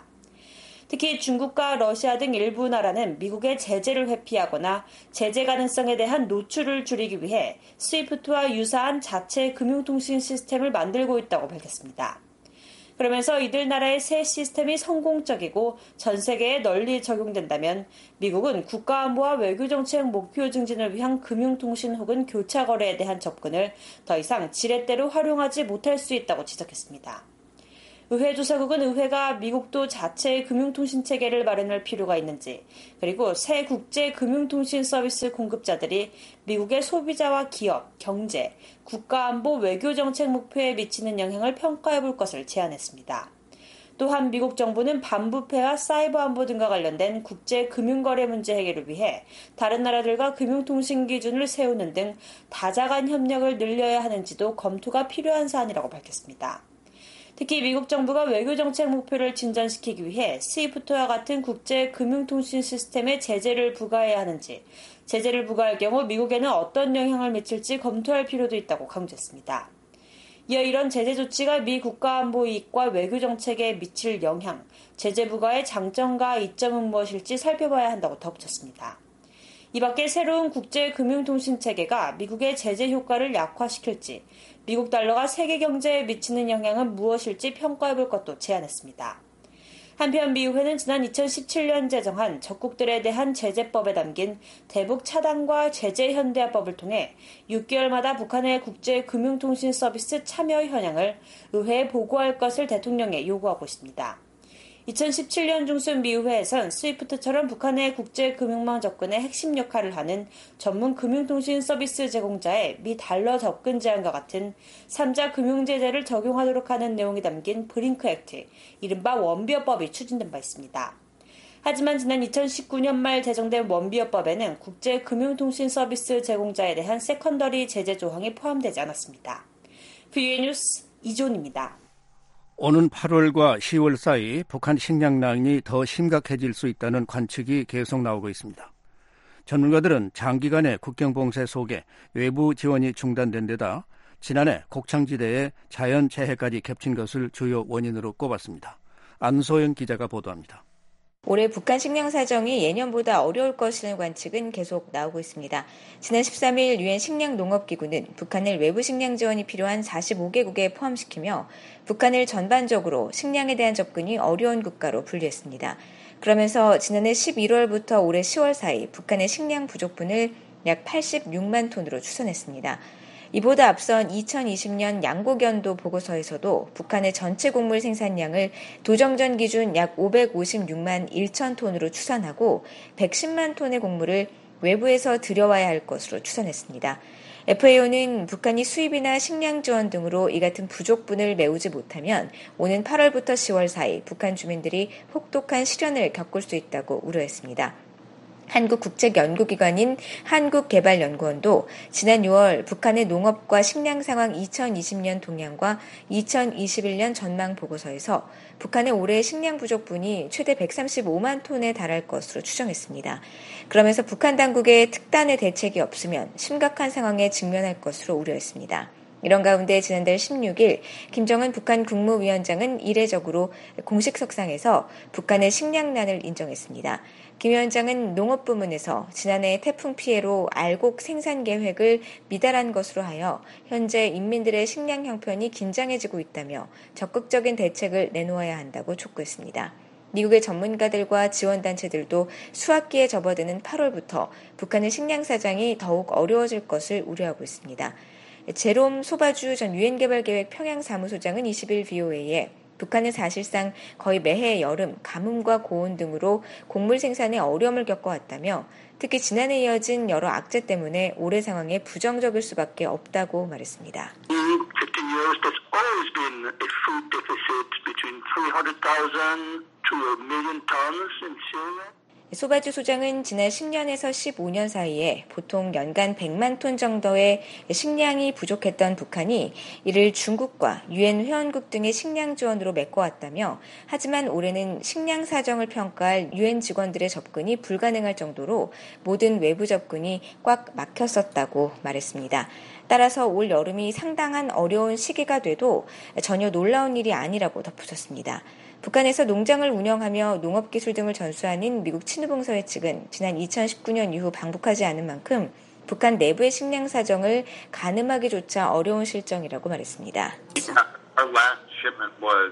Speaker 12: 특히 중국과 러시아 등 일부 나라는 미국의 제재를 회피하거나 제재 가능성에 대한 노출을 줄이기 위해 스위프트와 유사한 자체 금융통신 시스템을 만들고 있다고 밝혔습니다. 그러면서 이들 나라의 새 시스템이 성공적이고 전 세계에 널리 적용된다면 미국은 국가안보와 외교정책 목표 증진을 위한 금융통신 혹은 교차 거래에 대한 접근을 더 이상 지렛대로 활용하지 못할 수 있다고 지적했습니다. 의회 조사국은 의회가 미국도 자체의 금융통신 체계를 마련할 필요가 있는지, 그리고 새 국제 금융통신 서비스 공급자들이 미국의 소비자와 기업, 경제, 국가안보 외교정책 목표에 미치는 영향을 평가해 볼 것을 제안했습니다. 또한 미국 정부는 반부패와 사이버 안보 등과 관련된 국제 금융거래 문제 해결을 위해 다른 나라들과 금융통신 기준을 세우는 등 다자간 협력을 늘려야 하는지도 검토가 필요한 사안이라고 밝혔습니다. 특히 미국 정부가 외교정책 목표를 진전시키기 위해 스위프트와 같은 국제 금융통신 시스템에 제재를 부과해야 하는지, 제재를 부과할 경우 미국에는 어떤 영향을 미칠지 검토할 필요도 있다고 강조했습니다. 이어 이런 제재 조치가 미 국가안보 이익과 외교정책에 미칠 영향, 제재 부과의 장점과 이점은 무엇일지 살펴봐야 한다고 덧붙였습니다. 이 밖에 새로운 국제 금융통신 체계가 미국의 제재 효과를 약화시킬지, 미국 달러가 세계 경제에 미치는 영향은 무엇일지 평가해볼 것도 제안했습니다. 한편 미 의회는 지난 이천십칠 년 제정한 적국들에 대한 제재법에 담긴 대북 차단과 제재 현대화법을 통해 육 개월마다 북한의 국제 금융통신 서비스 참여 현황을 의회에 보고할 것을 대통령에 요구하고 있습니다. 이천십칠 년 중순 미 의회에선 스위프트처럼 북한의 국제 금융망 접근에 핵심 역할을 하는 전문 금융통신 서비스 제공자의 미 달러 접근 제한과 같은 삼자 금융제재를 적용하도록 하는 내용이 담긴 브링크 액트, 이른바 원비어법이 추진된 바 있습니다. 하지만 지난 이천십구 년 말 제정된 원비어법에는 국제 금융통신 서비스 제공자에 대한 세컨더리 제재 조항이 포함되지 않았습니다. 브이오에이 뉴스 이존입니다.
Speaker 3: 오는 팔월과 시월 사이 북한 식량난이 더 심각해질 수 있다는 관측이 계속 나오고 있습니다. 전문가들은 장기간의 국경봉쇄 속에 외부 지원이 중단된 데다 지난해 곡창지대에 자연재해까지 겹친 것을 주요 원인으로 꼽았습니다. 안소영 기자가 보도합니다.
Speaker 13: 올해 북한 식량 사정이 예년보다 어려울 것이라는 관측은 계속 나오고 있습니다. 지난 십삼 일 유엔 식량농업기구는 북한을 외부 식량 지원이 필요한 사십오 개국에 포함시키며 북한을 전반적으로 식량에 대한 접근이 어려운 국가로 분류했습니다. 그러면서 지난해 십일월부터 올해 시월 사이 북한의 식량 부족분을 약 팔십육만 톤으로 추산했습니다. 이보다 앞선 이천이십 년 양곡연도 보고서에서도 북한의 전체 곡물 생산량을 도정전 기준 약 오백오십육만 천 톤으로 추산하고 백십만 톤의 곡물을 외부에서 들여와야 할 것으로 추산했습니다. 에프에이오는 북한이 수입이나 식량 지원 등으로 이 같은 부족분을 메우지 못하면 오는 팔월부터 시월 사이 북한 주민들이 혹독한 시련을 겪을 수 있다고 우려했습니다. 한국국책연구기관인 한국개발연구원도 지난 유월 북한의 농업과 식량 상황 이천이십 년 동향과 이천이십일 년 전망 보고서에서 북한의 올해 식량 부족분이 최대 백삼십오만 톤에 달할 것으로 추정했습니다. 그러면서 북한 당국의 특단의 대책이 없으면 심각한 상황에 직면할 것으로 우려했습니다. 이런 가운데 지난달 십육 일 김정은 북한 국무위원장은 이례적으로 공식 석상에서 북한의 식량난을 인정했습니다. 김 위원장은 농업부문에서 지난해 태풍 피해로 알곡 생산 계획을 미달한 것으로 하여 현재 인민들의 식량 형편이 긴장해지고 있다며 적극적인 대책을 내놓아야 한다고 촉구했습니다. 미국의 전문가들과 지원단체들도 수학기에 접어드는 팔월부터 북한의 식량 사정이 더욱 어려워질 것을 우려하고 있습니다. 제롬 소바주 전 유엔개발계획 평양사무소장은 이십일 브이오에이에 북한은 사실상 거의 매해 여름 가뭄과 고온 등으로 곡물 생산에 어려움을 겪어왔다며 특히 지난해 이어진 여러 악재 때문에 올해 상황에 부정적일 수밖에 없다고 말했습니다.
Speaker 14: fifteen years, there's always been a food deficit between three hundred thousand to a million tons in Syria.
Speaker 13: 소바주 소장은 지난 십 년에서 십오 년 사이에 보통 연간 백만 톤 정도의 식량이 부족했던 북한이 이를 중국과 유엔 회원국 등의 식량 지원으로 메꿔왔다며 하지만 올해는 식량 사정을 평가할 유엔 직원들의 접근이 불가능할 정도로 모든 외부 접근이 꽉 막혔었다고 말했습니다. 따라서 올 여름이 상당한 어려운 시기가 돼도 전혀 놀라운 일이 아니라고 덧붙였습니다. 북한에서 농장을 운영하며 농업기술 등을 전수하는 미국 친우봉사회 측은 지난 이천십구 년 이후 방북하지 않은 만큼 북한 내부의 식량 사정을 가늠하기조차 어려운 실정이라고 말했습니다.
Speaker 14: Our last shipment was,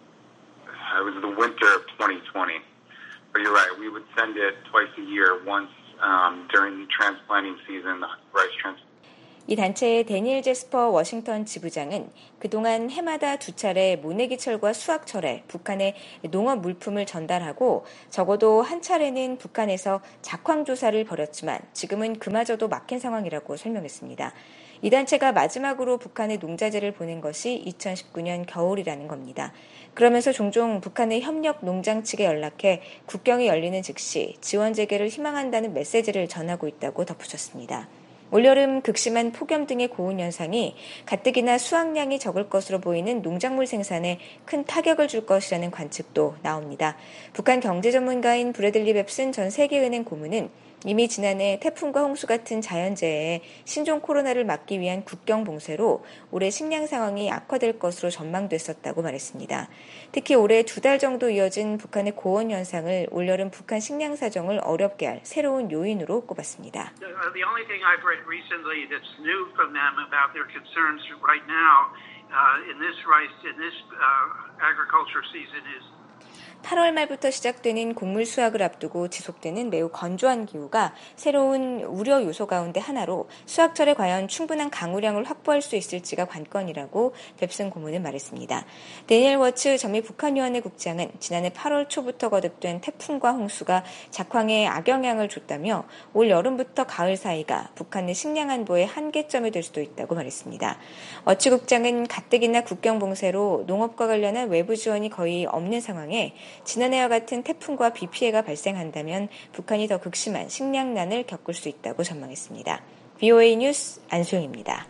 Speaker 14: it was the winter of twenty twenty. But you're right, we would send it twice a year, once um, during the transplanting season, the rice transplanting.
Speaker 13: 이 단체의 데니엘 제스퍼 워싱턴 지부장은 그동안 해마다 두 차례 모내기철과 수확철에 북한에 농업 물품을 전달하고 적어도 한 차례는 북한에서 작황조사를 벌였지만 지금은 그마저도 막힌 상황이라고 설명했습니다. 이 단체가 마지막으로 북한에 농자재를 보낸 것이 이천십구 년 겨울이라는 겁니다. 그러면서 종종 북한의 협력 농장 측에 연락해 국경이 열리는 즉시 지원 재개를 희망한다는 메시지를 전하고 있다고 덧붙였습니다. 올여름 극심한 폭염 등의 고온 현상이 가뜩이나 수확량이 적을 것으로 보이는 농작물 생산에 큰 타격을 줄 것이라는 관측도 나옵니다. 북한 경제 전문가인 브래들리 뱁슨 전 세계은행 고문은 이미 지난해 태풍과 홍수 같은 자연재해에 신종 코로나를 막기 위한 국경 봉쇄로 올해 식량 상황이 악화될 것으로 전망됐었다고 말했습니다. 특히 올해 두 달 정도 이어진 북한의 고온 현상을 올여름 북한 식량 사정을 어렵게 할 새로운 요인으로 꼽았습니다.
Speaker 15: The only thing I've read recently that's new from them about their concerns right now uh, in this rice in this uh, agriculture season is
Speaker 13: 팔월 말부터 시작되는 곡물 수확을 앞두고 지속되는 매우 건조한 기후가 새로운 우려 요소 가운데 하나로 수확철에 과연 충분한 강우량을 확보할 수 있을지가 관건이라고 뱁슨 고문은 말했습니다. 데니엘 워츠 전미 북한위원회 국장은 지난해 팔월 초부터 거듭된 태풍과 홍수가 작황에 악영향을 줬다며 올 여름부터 가을 사이가 북한의 식량 안보의 한계점이 될 수도 있다고 말했습니다. 워츠 국장은 가뜩이나 국경 봉쇄로 농업과 관련한 외부 지원이 거의 없는 상황에 지난해와 같은 태풍과 비 피해가 발생한다면 북한이 더 극심한 식량난을 겪을 수 있다고 전망했습니다. 브이오에이 뉴스 안소영입니다.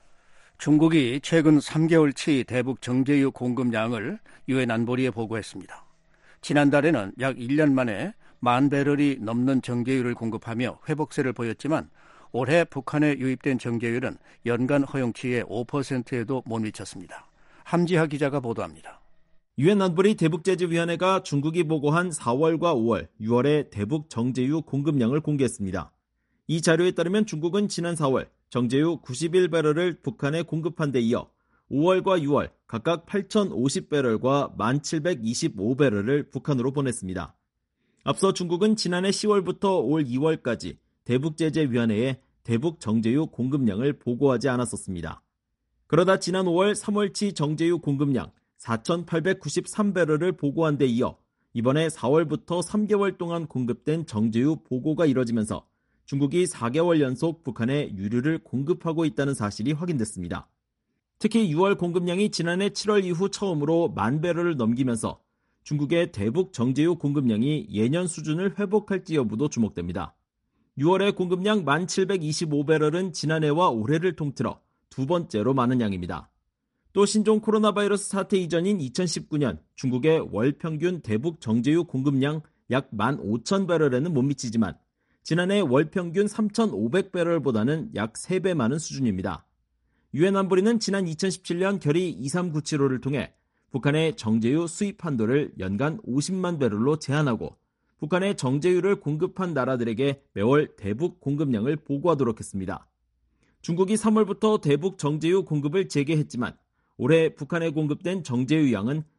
Speaker 3: 중국이 최근 삼 개월치 대북 정제유 공급량을 유엔 안보리에 보고했습니다. 지난달에는 약 일 년 만에 만 배럴이 넘는 정제유를 공급하며 회복세를 보였지만 올해 북한에 유입된 정제유는 연간 허용치의 오 퍼센트에도 못 미쳤습니다. 함지하 기자가 보도합니다.
Speaker 10: 유엔 안보리 대북제재위원회가 중국이 보고한 사월과 오월, 유월의 대북 정제유 공급량을 공개했습니다. 이 자료에 따르면 중국은 지난 사월 정제유 구십일 배럴을 북한에 공급한 데 이어 오월과 유월 각각 팔천오십 배럴과 만 칠백이십오 배럴을 북한으로 보냈습니다. 앞서 중국은 지난해 시월부터 올 이월까지 대북제재위원회에 대북 정제유 공급량을 보고하지 않았었습니다. 그러다 지난 오월, 삼월치 정제유 공급량 사천팔백구십삼 배럴을 보고한 데 이어 이번에 사월부터 삼 개월 동안 공급된 정제유 보고가 이뤄지면서 중국이 사 개월 연속 북한에 유류를 공급하고 있다는 사실이 확인됐습니다. 특히 유월 공급량이 지난해 칠월 이후 처음으로 만 배럴을 넘기면서 중국의 대북 정제유 공급량이 예년 수준을 회복할지 여부도 주목됩니다. 유월의 공급량 만 칠백이십오 배럴은 지난해와 올해를 통틀어 두 번째로 많은 양입니다. 또 신종 코로나 바이러스 사태 이전인 이천십구 년 중국의 월 평균 대북 정제유 공급량 약 만 오천 배럴에는 못 미치지만 지난해 월 평균 삼천오백 배럴보다는 약 세 배 많은 수준입니다. 유엔 안보리는 지난 이천십칠 년 결의 이삼구칠오를 통해 북한의 정제유 수입 한도를 연간 오십만 배럴로 제한하고 북한의 정제유를 공급한 나라들에게 매월 대북 공급량을 보고하도록 했습니다. 중국이 삼월부터 대북 정제유 공급을 재개했지만 올해 북한에 공급된 정제유 양은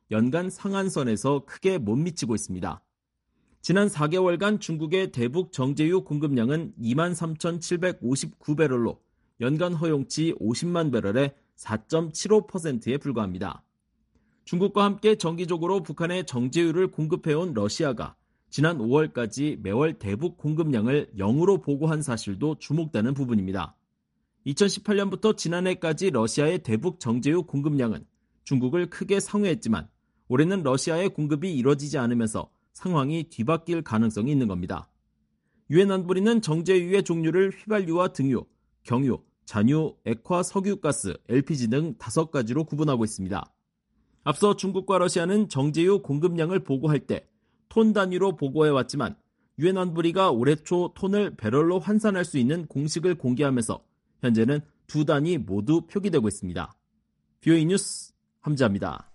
Speaker 10: 연간 상한선에서 크게 못 미치고 있습니다. 지난 사 개월간 중국의 대북 정제유 공급량은 이만 삼천칠백오십구 배럴로 연간 허용치 오십만 배럴의 사 점 칠오 퍼센트에 불과합니다. 중국과 함께 정기적으로 북한에 정제유를 공급해온 러시아가 지난 오월까지 매월 대북 공급량을 영으로 보고한 사실도 주목되는 부분입니다. 이천십팔 년부터 지난해까지 러시아의 대북 정제유 공급량은 중국을 크게 상회했지만 올해는 러시아의 공급이 이뤄지지 않으면서 상황이 뒤바뀔 가능성이 있는 겁니다. 유엔 안보리는 정제유의 종류를 휘발유와 등유, 경유, 잔유, 액화 석유가스, 엘피지 등 다섯 가지로 구분하고 있습니다. 앞서 중국과 러시아는 정제유 공급량을 보고할 때 톤 단위로 보고해왔지만 유엔 안보리가 올해 초 톤을 배럴로 환산할 수 있는 공식을 공개하면서 현재는 두 단위 모두 표기되고 있습니다. 비오이 뉴스 함지아입니다.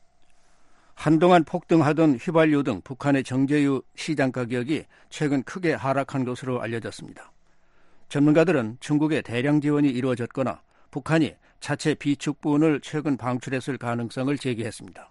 Speaker 3: 한동안 폭등하던 휘발유 등 북한의 정제유 시장 가격이 최근 크게 하락한 것으로 알려졌습니다. 전문가들은 중국의 대량 지원이 이루어졌거나 북한이 자체 비축분을 최근 방출했을 가능성을 제기했습니다.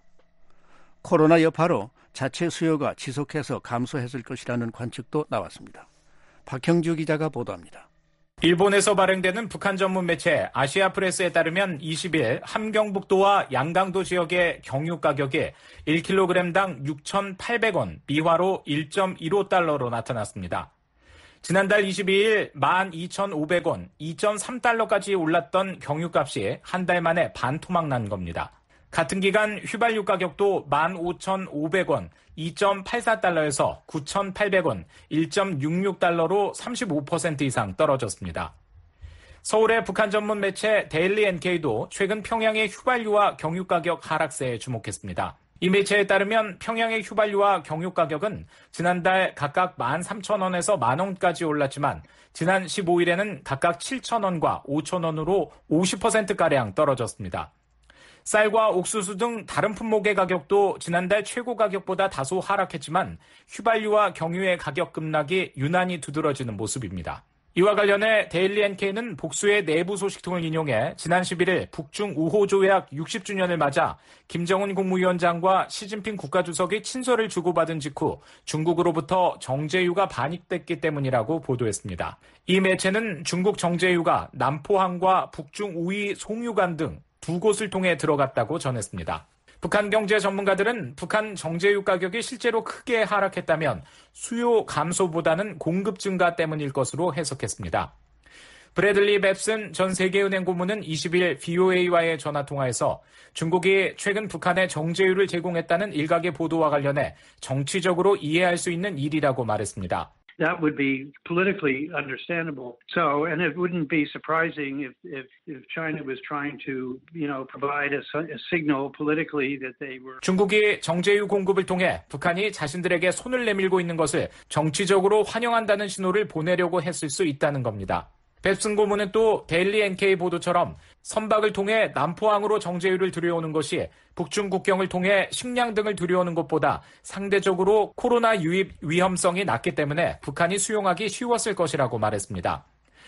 Speaker 3: 코로나 여파로 자체 수요가 지속해서 감소했을 것이라는 관측도 나왔습니다. 박형주 기자가 보도합니다.
Speaker 16: 일본에서 발행되는 북한 전문 매체 아시아프레스에 따르면 이십 일 함경북도와 양강도 지역의 경유 가격이 일 킬로그램당 육천팔백 원, 미화로 일 점 일오 달러로 나타났습니다. 지난달 이십이 일 만 이천오백 원, 이 점 삼 달러까지 올랐던 경유값이 한 달 만에 반토막 난 겁니다. 같은 기간 휘발유 가격도 만 오천오백 원, 이 점 팔사 달러에서 구천팔백 원, 일 점 육육 달러로 삼십오 퍼센트 이상 떨어졌습니다. 서울의 북한 전문 매체 데일리 엔케이도 최근 평양의 휘발유와 경유 가격 하락세에 주목했습니다. 이 매체에 따르면 평양의 휘발유와 경유 가격은 지난달 각각 만 삼천 원에서 만 원까지 올랐지만 지난 십오 일에는 각각 칠천 원과 오천 원으로 오십 퍼센트가량 떨어졌습니다. 쌀과 옥수수 등 다른 품목의 가격도 지난달 최고 가격보다 다소 하락했지만 휘발유와 경유의 가격 급락이 유난히 두드러지는 모습입니다. 이와 관련해 데일리 엔케이는 복수의 내부 소식통을 인용해 지난 십일 일 북중 오 호 조약 육십 주년을 맞아 김정은 국무위원장과 시진핑 국가주석이 친서를 주고받은 직후 중국으로부터 정제유가 반입됐기 때문이라고 보도했습니다. 이 매체는 중국 정제유가 남포항과 북중 우이 송유관 등 두 곳을 통해 들어갔다고 전했습니다. 북한 경제 전문가들은 북한 정제유 가격이 실제로 크게 하락했다면 수요 감소보다는 공급 증가 때문일 것으로 해석했습니다. 브래들리 뱁슨 전 세계은행 고문은 이십 일 비오에이와의 전화통화에서 중국이 최근 북한에 정제유를 제공했다는 일각의 보도와 관련해 정치적으로 이해할 수 있는 일이라고 말했습니다.
Speaker 15: That would be politically understandable. So, and it wouldn't be surprising if, if, if China was trying to, you know, provide a, a signal politically that they were.
Speaker 16: 중국이 정제유 공급을 통해 북한이 자신들에게 손을 내밀고 있는 것을 정치적으로 환영한다는 신호를 보내려고 했을 수 있다는 겁니다. 뱁슨 고문은 또 데일리 엔케이 보도처럼 선박을 통해 남포항으로 정제유를 들여오는 것이 북중 국경을 통해 식량 등을 들여오는 것보다 상대적으로 코로나 유입 위험성이 낮기 때문에 북한이 수용하기 쉬웠을 것이라고 말했습니다.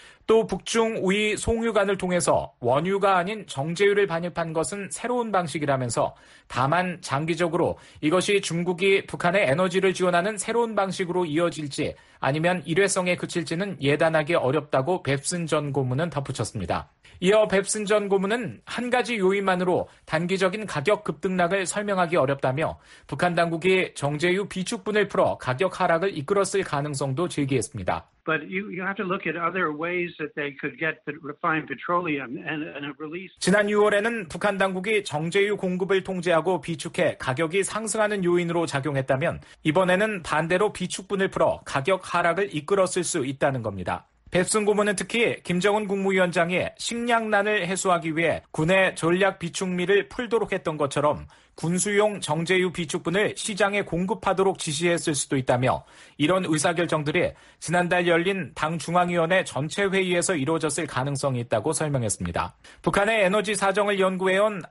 Speaker 16: 또 북중 우이 송유관을 통해서 원유가 아닌 정제유를 반입한 것은 새로운 방식이라면서 다만 장기적으로 이것이 중국이 북한의 에너지를 지원하는 새로운 방식으로 이어질지 아니면 일회성에 그칠지는 예단하기 어렵다고 뱁슨 전 고문은 덧붙였습니다. 이어 뱁슨 전 고문은 한 가지 요인만으로 단기적인 가격 급등락을 설명하기 어렵다며 북한 당국이 정제유 비축분을 풀어 가격 하락을 이끌었을 가능성도 제기했습니다.
Speaker 15: But you, you have to look at other ways that they could get the refined petroleum and, and release.
Speaker 16: 지난 유월에는 북한 당국이 정제유 공급을 통제하고 비축해 가격이 상승하는 요인으로 작용했다면 이번에는 반대로 비축분을 풀어 가격 하락을 이끌었을 수 있다는 겁니다. 뱁슨 고문은 특히 김정은 국무위원장이 식량난을 해소하기 위해 군의 전략 비축미를 풀도록 했던 것처럼 군수용 정제유 비축분을 시장에 공급하도록 지시했을 수도 있다며 이런 의사결정들이 지난달 열린 당 중앙위원회 전체 회의에서 이루어졌을 가능성이 있다고 설명했습니다. 북한의 에너지 사정을 연구해온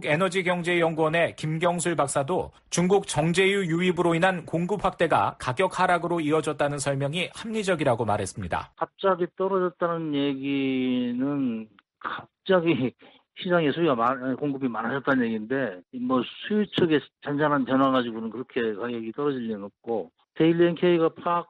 Speaker 16: 한국에너지경제연구원의 김경술 박사도 중국 정제유 유입으로 인한 공급 확대가 가격 하락으로 이어졌다는 설명이 합리적이라고 말했습니다.
Speaker 17: 갑자기 떨어졌다는 얘기는 갑자기 시장에 수요가 많, 공급이 많아졌다는 얘기인데 뭐 수요 측의 잔잔한 변화 가지고는 그렇게 가격이 떨어질 리는 없고 제이엘엔케이가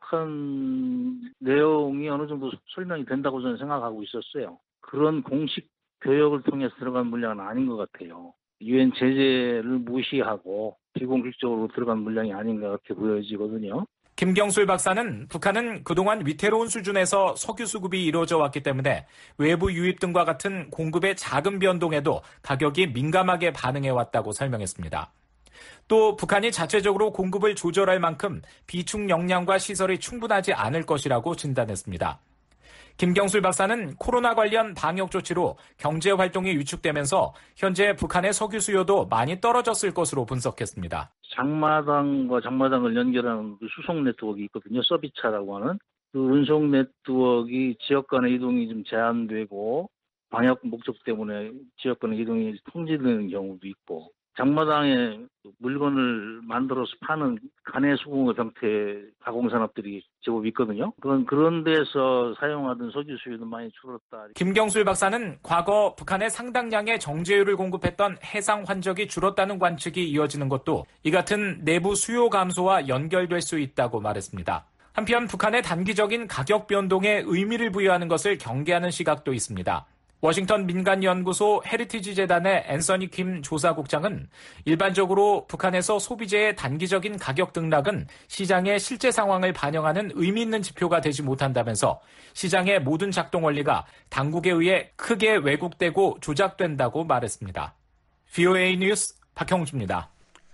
Speaker 17: 파악한 내용이 어느 정도 설명이 된다고 저는 생각하고 있었어요. 그런 공식 교역을 통해서 들어간 물량은 아닌 것 같아요. 유엔 제재를 무시하고 비공식적으로 들어간 물량이 아닌가 그렇게 보여지거든요.
Speaker 16: 김경술 박사는 북한은 그동안 위태로운 수준에서 석유 수급이 이루어져 왔기 때문에 외부 유입 등과 같은 공급의 작은 변동에도 가격이 민감하게 반응해왔다고 설명했습니다. 또 북한이 자체적으로 공급을 조절할 만큼 비축 역량과 시설이 충분하지 않을 것이라고 진단했습니다. 김경술 박사는 코로나 관련 방역 조치로 경제 활동이 위축되면서 현재 북한의 석유 수요도 많이 떨어졌을 것으로 분석했습니다.
Speaker 17: 장마당과 장마당을 연결하는 그 수송 네트워크가 있거든요. 서비차라고 하는. 그 운송 네트워크가 지역 간의 이동이 좀 제한되고 방역 목적 때문에 지역 간의 이동이 통제되는 경우도 있고 장마당에 물건을 만들어서 파는 간의 수공업 형태 가공산업들이 제법 있거든요. 그런 그런 데서 사용하던 석유 수요도 많이 줄었다.
Speaker 16: 김경술 박사는 과거 북한에 상당량의 정제유를 공급했던 해상 환적이 줄었다는 관측이 이어지는 것도 이 같은 내부 수요 감소와 연결될 수 있다고 말했습니다. 한편 북한의 단기적인 가격 변동에 의미를 부여하는 것을 경계하는 시각도 있습니다. 워싱턴 민간연구소 헤리티지 재단의 앤서니 킴 조사국장은 일반적으로 북한에서 소비재의 단기적인 가격 등락은 시장의 실제 상황을 반영하는 의미 있는 지표가 되지 못한다면서 시장의 모든 작동 원리가 당국에 의해 크게 왜곡되고 조작된다고 말했습니다. 브이오에이 뉴스 박형주입니다.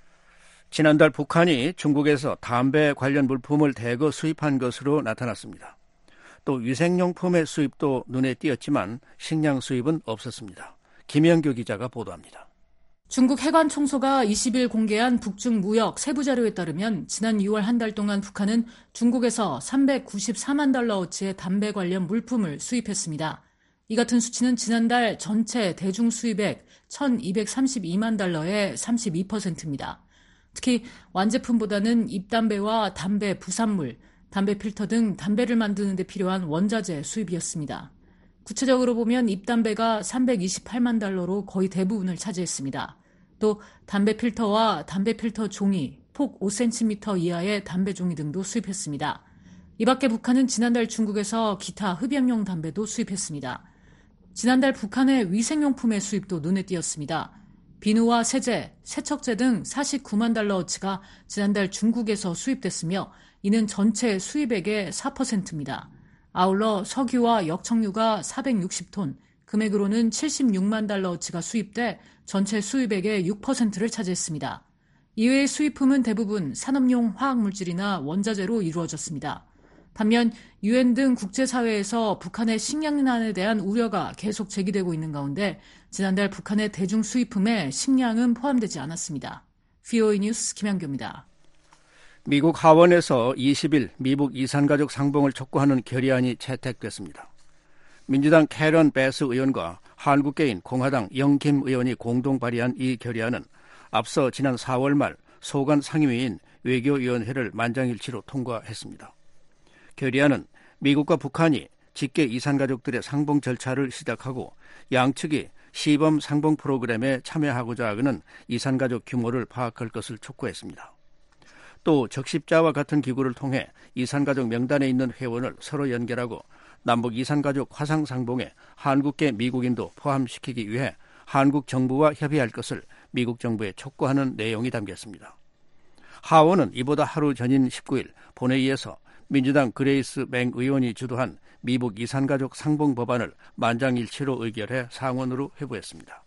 Speaker 3: 지난달 북한이 중국에서 담배 관련 물품을 대거 수입한 것으로 나타났습니다. 또 위생용품의 수입도 눈에 띄었지만 식량 수입은 없었습니다. 김영규 기자가 보도합니다.
Speaker 11: 중국 해관총소가 이십 일 공개한 북중 무역 세부 자료에 따르면 지난 유월 한 달 동안 북한은 중국에서 삼백구십사만 달러어치의 담배 관련 물품을 수입했습니다. 이 같은 수치는 지난달 전체 대중 수입액 천이백삼십이만 달러의 삼십이 퍼센트입니다. 특히 완제품보다는 입담배와 담배 부산물, 담배 필터 등 담배를 만드는 데 필요한 원자재 수입이었습니다. 구체적으로 보면 입담배가 삼백이십팔만 달러로 거의 대부분을 차지했습니다. 또 담배 필터와 담배 필터 종이, 폭 오 센티미터 이하의 담배 종이 등도 수입했습니다. 이 밖에 북한은 지난달 중국에서 기타 흡연용 담배도 수입했습니다. 지난달 북한의 위생용품의 수입도 눈에 띄었습니다. 비누와 세제, 세척제 등 사십구만 달러어치가 지난달 중국에서 수입됐으며 이는 전체 수입액의 사 퍼센트입니다. 아울러 석유와 역청유가 사백육십 톤, 금액으로는 칠십육만 달러어치가 수입돼 전체 수입액의 육 퍼센트를 차지했습니다. 이외의 수입품은 대부분 산업용 화학물질이나 원자재로 이루어졌습니다. 반면 유엔 등 국제사회에서 북한의 식량난에 대한 우려가 계속 제기되고 있는 가운데 지난달 북한의 대중 수입품에 식량은 포함되지 않았습니다. 브이오에이 뉴스 김양규입니다.
Speaker 3: 미국 하원에서 이십 일 미국 이산가족 상봉을 촉구하는 결의안이 채택됐습니다. 민주당 캐런 베스 의원과 한국계인 공화당 영김 의원이 공동 발의한 이 결의안은 앞서 지난 사월 말 소관 상임위인 외교위원회를 만장일치로 통과했습니다. 결의안은 미국과 북한이 직계 이산가족들의 상봉 절차를 시작하고 양측이 시범 상봉 프로그램에 참여하고자 하는 이산가족 규모를 파악할 것을 촉구했습니다. 또 적십자와 같은 기구를 통해 이산가족 명단에 있는 회원을 서로 연결하고 남북 이산가족 화상상봉에 한국계 미국인도 포함시키기 위해 한국 정부와 협의할 것을 미국 정부에 촉구하는 내용이 담겼습니다. 하원은 이보다 하루 전인 십구 일 본회의에서 민주당 그레이스 맹 의원이 주도한 미북 이산가족 상봉 법안을 만장일치로 의결해 상원으로 회부했습니다.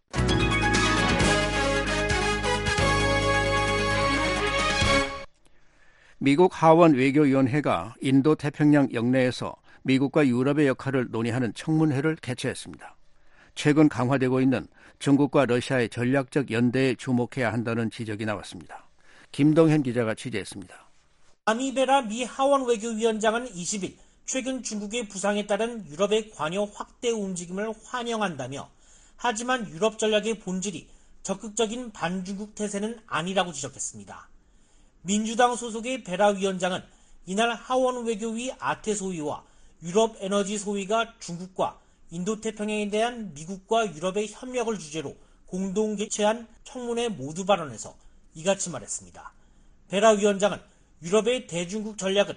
Speaker 3: 미국 하원 외교위원회가 인도 태평양 영내에서 미국과 유럽의 역할을 논의하는 청문회를 개최했습니다. 최근 강화되고 있는 중국과 러시아의 전략적 연대에 주목해야 한다는 지적이 나왔습니다. 김동현 기자가 취재했습니다.
Speaker 18: 아미베라 미 하원 외교위원장은 이십 일 최근 중국의 부상에 따른 유럽의 관여 확대 움직임을 환영한다며 하지만 유럽 전략의 본질이 적극적인 반중국 태세는 아니라고 지적했습니다. 민주당 소속의 베라 위원장은 이날 하원 외교위 아태 소위와 유럽 에너지 소위가 중국과 인도태평양에 대한 미국과 유럽의 협력을 주제로 공동 개최한 청문회 모두 발언에서 이같이 말했습니다. 베라 위원장은 유럽의 대중국 전략은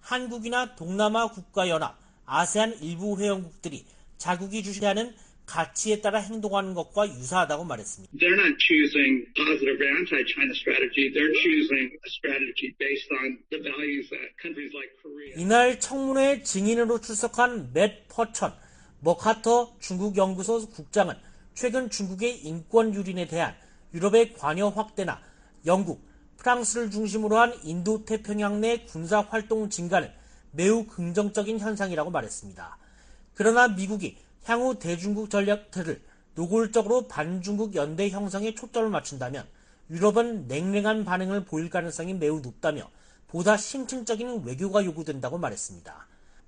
Speaker 18: 한국이나 동남아 국가연합, 아세안 일부 회원국들이 자국이 주시하는 가치에 따라 행동하는 것과 유사하다고 말했습니다.
Speaker 19: They're not choosing positive or anti-China strategy. They're choosing a strategy based on the values that countries like Korea.
Speaker 18: 이날 청문회 증인으로 출석한 맷 퍼천 머카터 중국 연구소 국장은 최근 중국의 인권 유린에 대한 유럽의 관여 확대나 영국, 프랑스를 중심으로 한 인도태평양 내 군사 활동 증가는 매우 긍정적인 현상이라고 말했습니다. 그러나 미국이 향후 대중국 전략들을 노골적으로 반중국 연대 형성에 초점을 맞춘다면 유럽은 냉랭한 반응을 보일 가능성이 매우 높다며 보다 심층적인 외교가 요구된다고 말했습니다.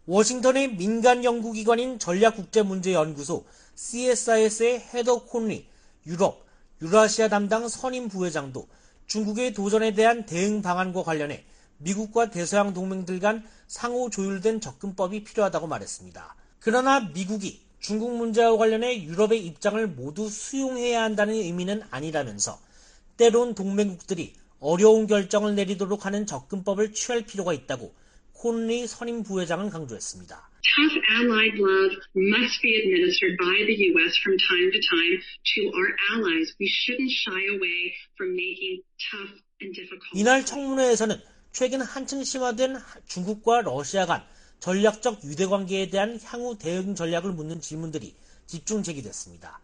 Speaker 18: 워싱턴의 민간 연구기관인 전략국제문제연구소 씨에스아이에스의 헤더 콘리 유럽, 유라시아 담당 선임 부회장도 중국의 도전에 대한 대응 방안과 관련해 미국과 대서양 동맹들 간 상호 조율된 접근법이 필요하다고 말했습니다. 그러나 미국이 중국 문제와 관련해 유럽의 입장을 모두 수용해야 한다는 의미는 아니라면서 때론 동맹국들이 어려운 결정을 내리도록 하는 접근법을 취할 필요가 있다고 콘리 선임 부회장은 강조했습니다.
Speaker 20: Tough allied love must be administered by the U S from time to time to our allies. We shouldn't shy away from making tough and difficult.
Speaker 18: 이날 청문회에서는 최근 한층 심화된 중국과 러시아 간 전략적 유대관계에 대한 향후 대응 전략을 묻는 질문들이 집중 제기됐습니다.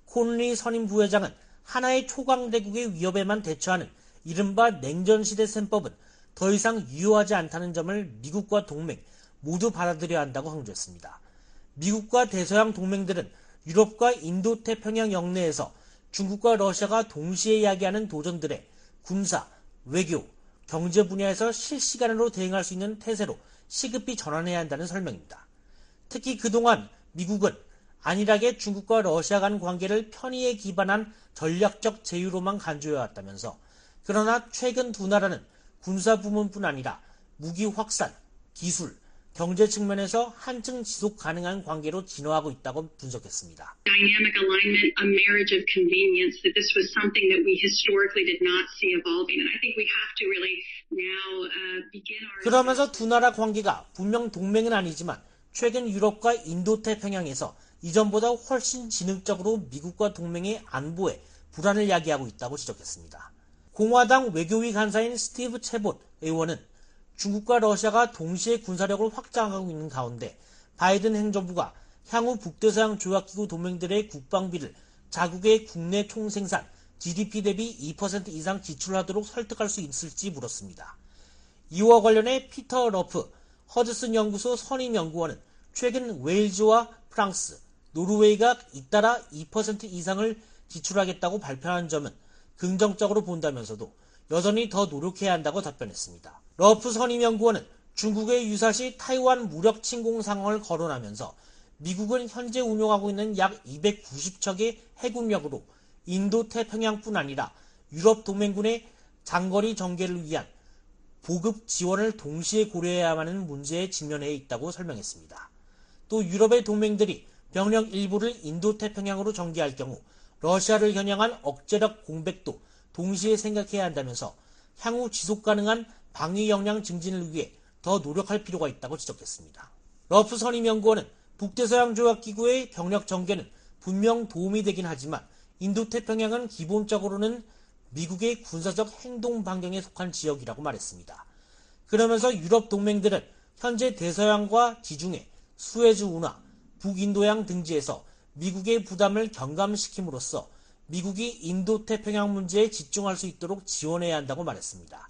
Speaker 18: 콘리 선임 부회장은 하나의 초강대국의 위협에만 대처하는 이른바 냉전시대 셈법은 더 이상 유효하지 않다는 점을 미국과 동맹 모두 받아들여야 한다고 강조했습니다. 미국과 대서양 동맹들은 유럽과 인도태평양 영내에서 중국과 러시아가 동시에 이야기하는 도전들에 군사, 외교, 경제 분야에서 실시간으로 대응할 수 있는 태세로 시급히 전환해야 한다는 설명입니다. 특히 그동안 미국은 안일하게 중국과 러시아 간 관계를 편의에 기반한 전략적 제휴로만 간주해왔다면서 그러나 최근 두 나라는 군사 부문뿐 아니라 무기 확산, 기술, 경제 측면에서 한층 지속 가능한 관계로 진화하고 있다고 분석했습니다.
Speaker 20: Dynamic alignment, a marriage of convenience, that this was something that we historically did not see evolving. And I think we have to really now uh, begin our...
Speaker 18: 그러면서 두 나라 관계가 분명 동맹은 아니지만 최근 유럽과 인도태평양에서 이전보다 훨씬 진흙적으로 미국과 동맹의 안보에 불안을 야기하고 있다고 지적했습니다. 공화당 외교위 간사인 스티브 체봇 의원은 중국과 러시아가 동시에 군사력을 확장하고 있는 가운데 바이든 행정부가 향후 북대서양 조약기구 동맹들의 국방비를 자국의 국내 총생산 지디피 대비 이 퍼센트 이상 지출하도록 설득할 수 있을지 물었습니다. 이와 관련해 피터 러프 허드슨 연구소 선임 연구원은 최근 웨일즈와 프랑스, 노르웨이가 잇따라 이 퍼센트 이상을 지출하겠다고 발표한 점은 긍정적으로 본다면서도 여전히 더 노력해야 한다고 답변했습니다. 러프 선임연구원은 중국의 유사시 타이완 무력 침공 상황을 거론하면서 미국은 현재 운용하고 있는 약 이백구십 척의 해군력으로 인도태평양뿐 아니라 유럽 동맹군의 장거리 전개를 위한 보급 지원을 동시에 고려해야 하는 문제에 직면해 있다고 설명했습니다. 또 유럽의 동맹들이 병력 일부를 인도태평양으로 전개할 경우 러시아를 겨냥한 억제력 공백도 동시에 생각해야 한다면서 향후 지속가능한 방위 역량 증진을 위해 더 노력할 필요가 있다고 지적했습니다. 러프 선임연구원은 북대서양 조약기구의 병력 전개는 분명 도움이 되긴 하지만 인도태평양은 기본적으로는 미국의 군사적 행동 반경에 속한 지역이라고 말했습니다. 그러면서 유럽 동맹들은 현재 대서양과 지중해, 수에즈 운하, 북인도양 등지에서 미국의 부담을 경감시킴으로써 미국이 인도태평양 문제에 집중할 수 있도록 지원해야 한다고 말했습니다.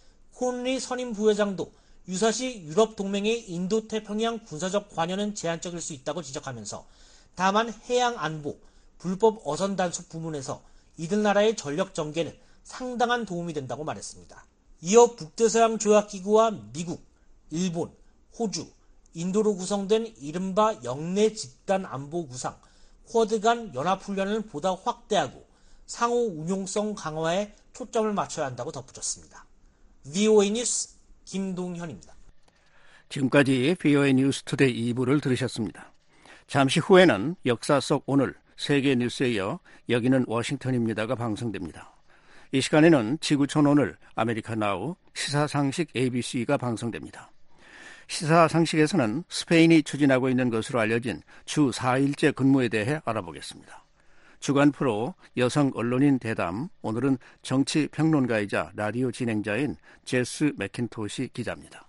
Speaker 18: 콘리 선임 부회장도 유사시 유럽 동맹의 인도태평양 군사적 관여는 제한적일 수 있다고 지적하면서 다만 해양 안보, 불법 어선 단속 부문에서 이들 나라의 전력 전개는 상당한 도움이 된다고 말했습니다. 이어 북대서양 조약기구와 미국, 일본, 호주, 인도로 구성된 이른바 영내 집단 안보 구상, 쿼드 간 연합훈련을 보다 확대하고 상호 운용성 강화에 초점을 맞춰야 한다고 덧붙였습니다. 브이오에이 뉴스 김동현입니다.
Speaker 3: 지금까지 브이오에이 뉴스 투데이 이 부를 들으셨습니다. 잠시 후에는 역사 속 오늘 세계 뉴스에 이어 여기는 워싱턴입니다가 방송됩니다. 이 시간에는 지구촌 오늘 아메리카 나우 시사상식 에이비씨가 방송됩니다. 시사상식에서는 스페인이 추진하고 있는 것으로 알려진 주 사 일제 근무에 대해 알아보겠습니다. 주간 프로 여성 언론인 대담, 오늘은 정치평론가이자 라디오 진행자인 제스 맥킨토시 기자입니다.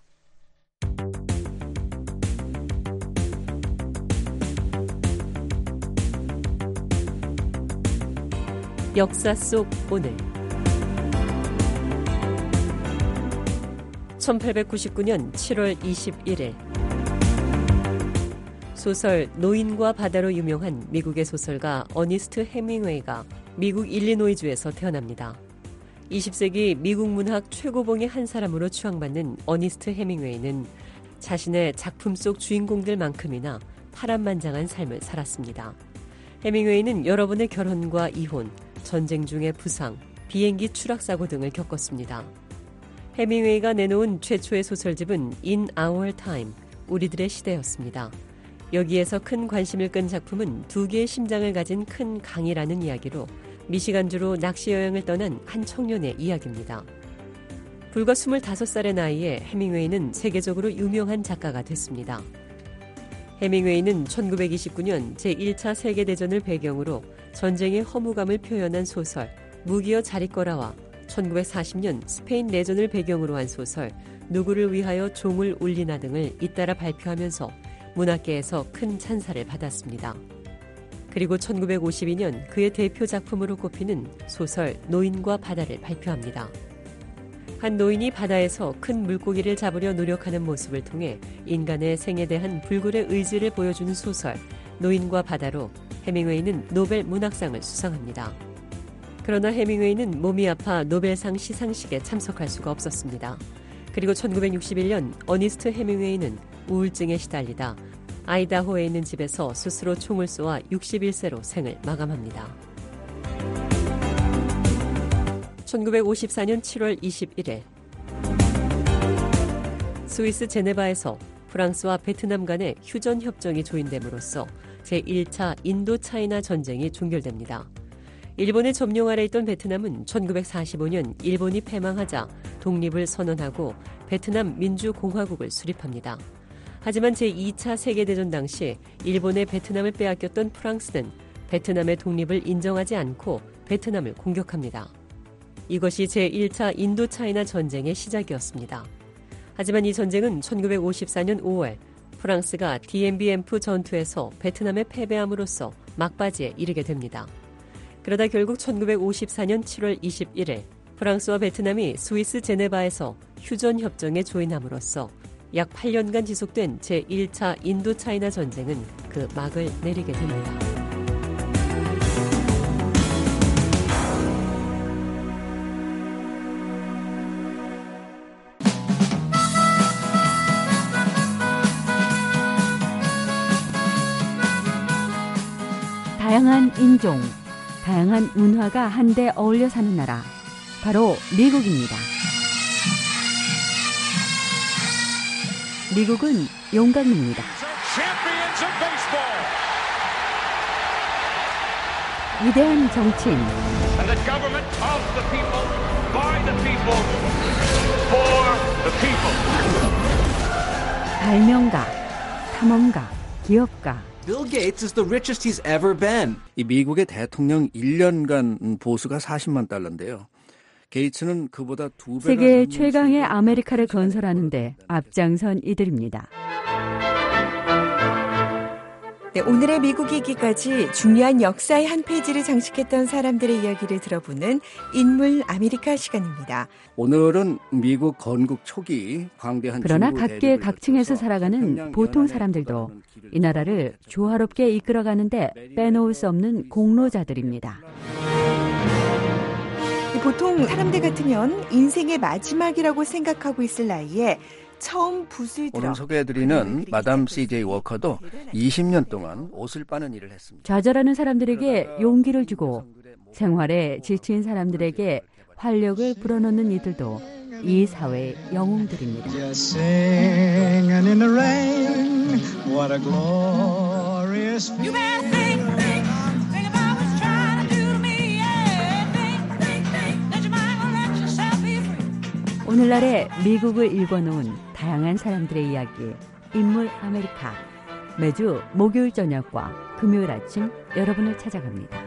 Speaker 21: 역사 속 오늘 천팔백구십구 년 칠월 이십일일 소설 노인과 바다로 유명한 미국의 소설가 어니스트 헤밍웨이가 미국 일리노이주에서 태어납니다. 이십 세기 미국 문학 최고봉의 한 사람으로 추앙받는 어니스트 헤밍웨이는 자신의 작품 속 주인공들만큼이나 파란만장한 삶을 살았습니다. 헤밍웨이는 여러 번의 결혼과 이혼, 전쟁 중의 부상, 비행기 추락사고 등을 겪었습니다. 헤밍웨이가 내놓은 최초의 소설집은 In Our Time, 우리들의 시대였습니다. 여기에서 큰 관심을 끈 작품은 두 개의 심장을 가진 큰 강이라는 이야기로 미시간주로 낚시 여행을 떠난 한 청년의 이야기입니다. 불과 스물다섯 살의 나이에 헤밍웨이는 세계적으로 유명한 작가가 됐습니다. 헤밍웨이는 천구백이십구 년 제일 차 세계대전을 배경으로 전쟁의 허무감을 표현한 소설 무기여 자리거라와 천구백사십 년 스페인 내전을 배경으로 한 소설 누구를 위하여 종을 울리나 등을 잇따라 발표하면서 문학계에서 큰 찬사를 받았습니다. 그리고 천구백오십이 년 그의 대표 작품으로 꼽히는 소설 노인과 바다를 발표합니다. 한 노인이 바다에서 큰 물고기를 잡으려 노력하는 모습을 통해 인간의 생에 대한 불굴의 의지를 보여주는 소설 노인과 바다로 헤밍웨이는 노벨 문학상을 수상합니다. 그러나 헤밍웨이는 몸이 아파 노벨상 시상식에 참석할 수가 없었습니다. 그리고 천구백육십일 년 어니스트 헤밍웨이는 우울증에 시달리다 아이다호에 있는 집에서 스스로 총을 쏘아 육십일 세로 생을 마감합니다. 천구백오십사 년 칠월 이십일일 스위스 제네바에서 프랑스와 베트남 간의 휴전 협정이 조인됨으로써 제일 차 인도차이나 전쟁이 종결됩니다. 일본의 점령 아래 있던 베트남은 천구백사십오 년 일본이 패망하자 독립을 선언하고 베트남 민주공화국을 수립합니다. 하지만 제이 차 세계대전 당시 일본의 베트남을 빼앗겼던 프랑스는 베트남의 독립을 인정하지 않고 베트남을 공격합니다. 이것이 제일 차 인도차이나 전쟁의 시작이었습니다. 하지만 이 전쟁은 천구백오십사 년 오월 프랑스가 디엠비엠프 전투에서 베트남에 패배함으로써 막바지에 이르게 됩니다. 그러다 결국 천구백오십사 년 칠월 이십일일 프랑스와 베트남이 스위스 제네바에서 휴전 협정에 조인함으로써 약 팔 년간 지속된 제일 차 인도차이나 전쟁은 그 막을 내리게 됩니다.
Speaker 22: 다양한 인종, 다양한 문화가 한데 어울려 사는 나라, 바로 미국입니다. 미국은 용광입니다. 위대한 정치인, 발명가, 탐험가, 기업가.
Speaker 23: Bill Gates is the richest he's ever been.
Speaker 3: 이 미국의 대통령 일 년간 보수가 사십만 달러인데요. 게이츠는 그보다 두 배나
Speaker 22: 세계 최강의 아메리카를 건설하는데 앞장선 이들입니다.
Speaker 24: 네, 오늘의 미국 이기까지 중요한 역사의 한 페이지를 장식했던 사람들의 이야기를 들어보는 인물 아메리카 시간입니다.
Speaker 3: 오늘은 미국 건국 초기 광대한
Speaker 22: 그러나 각계 각층에서 살아가는 보통 사람들도 이 나라를 조화롭게 이끌어가는데 빼놓을 수 없는 공로자들입니다.
Speaker 24: 보통 사람들 같으면 인생의 마지막이라고 생각하고 있을 나이에 처음 붓을 들어
Speaker 3: 오늘 소개해드리는 마담 씨제이 워커도 이십 년 동안 옷을 빠는 일을 했습니다.
Speaker 22: 좌절하는 사람들에게 용기를 주고 생활에 지친 사람들에게 활력을 불어넣는 이들도 이 사회의 영웅들입니다.
Speaker 1: serious. You better think, think, think about what's trying to do to me. Yeah, think, think, think. Let your mind go, let yourself be free.
Speaker 22: 오늘날의 미국을 읽어놓은 다양한 사람들의 이야기, 인물 아메리카. 매주 목요일 저녁과 금요일 아침 여러분을 찾아갑니다.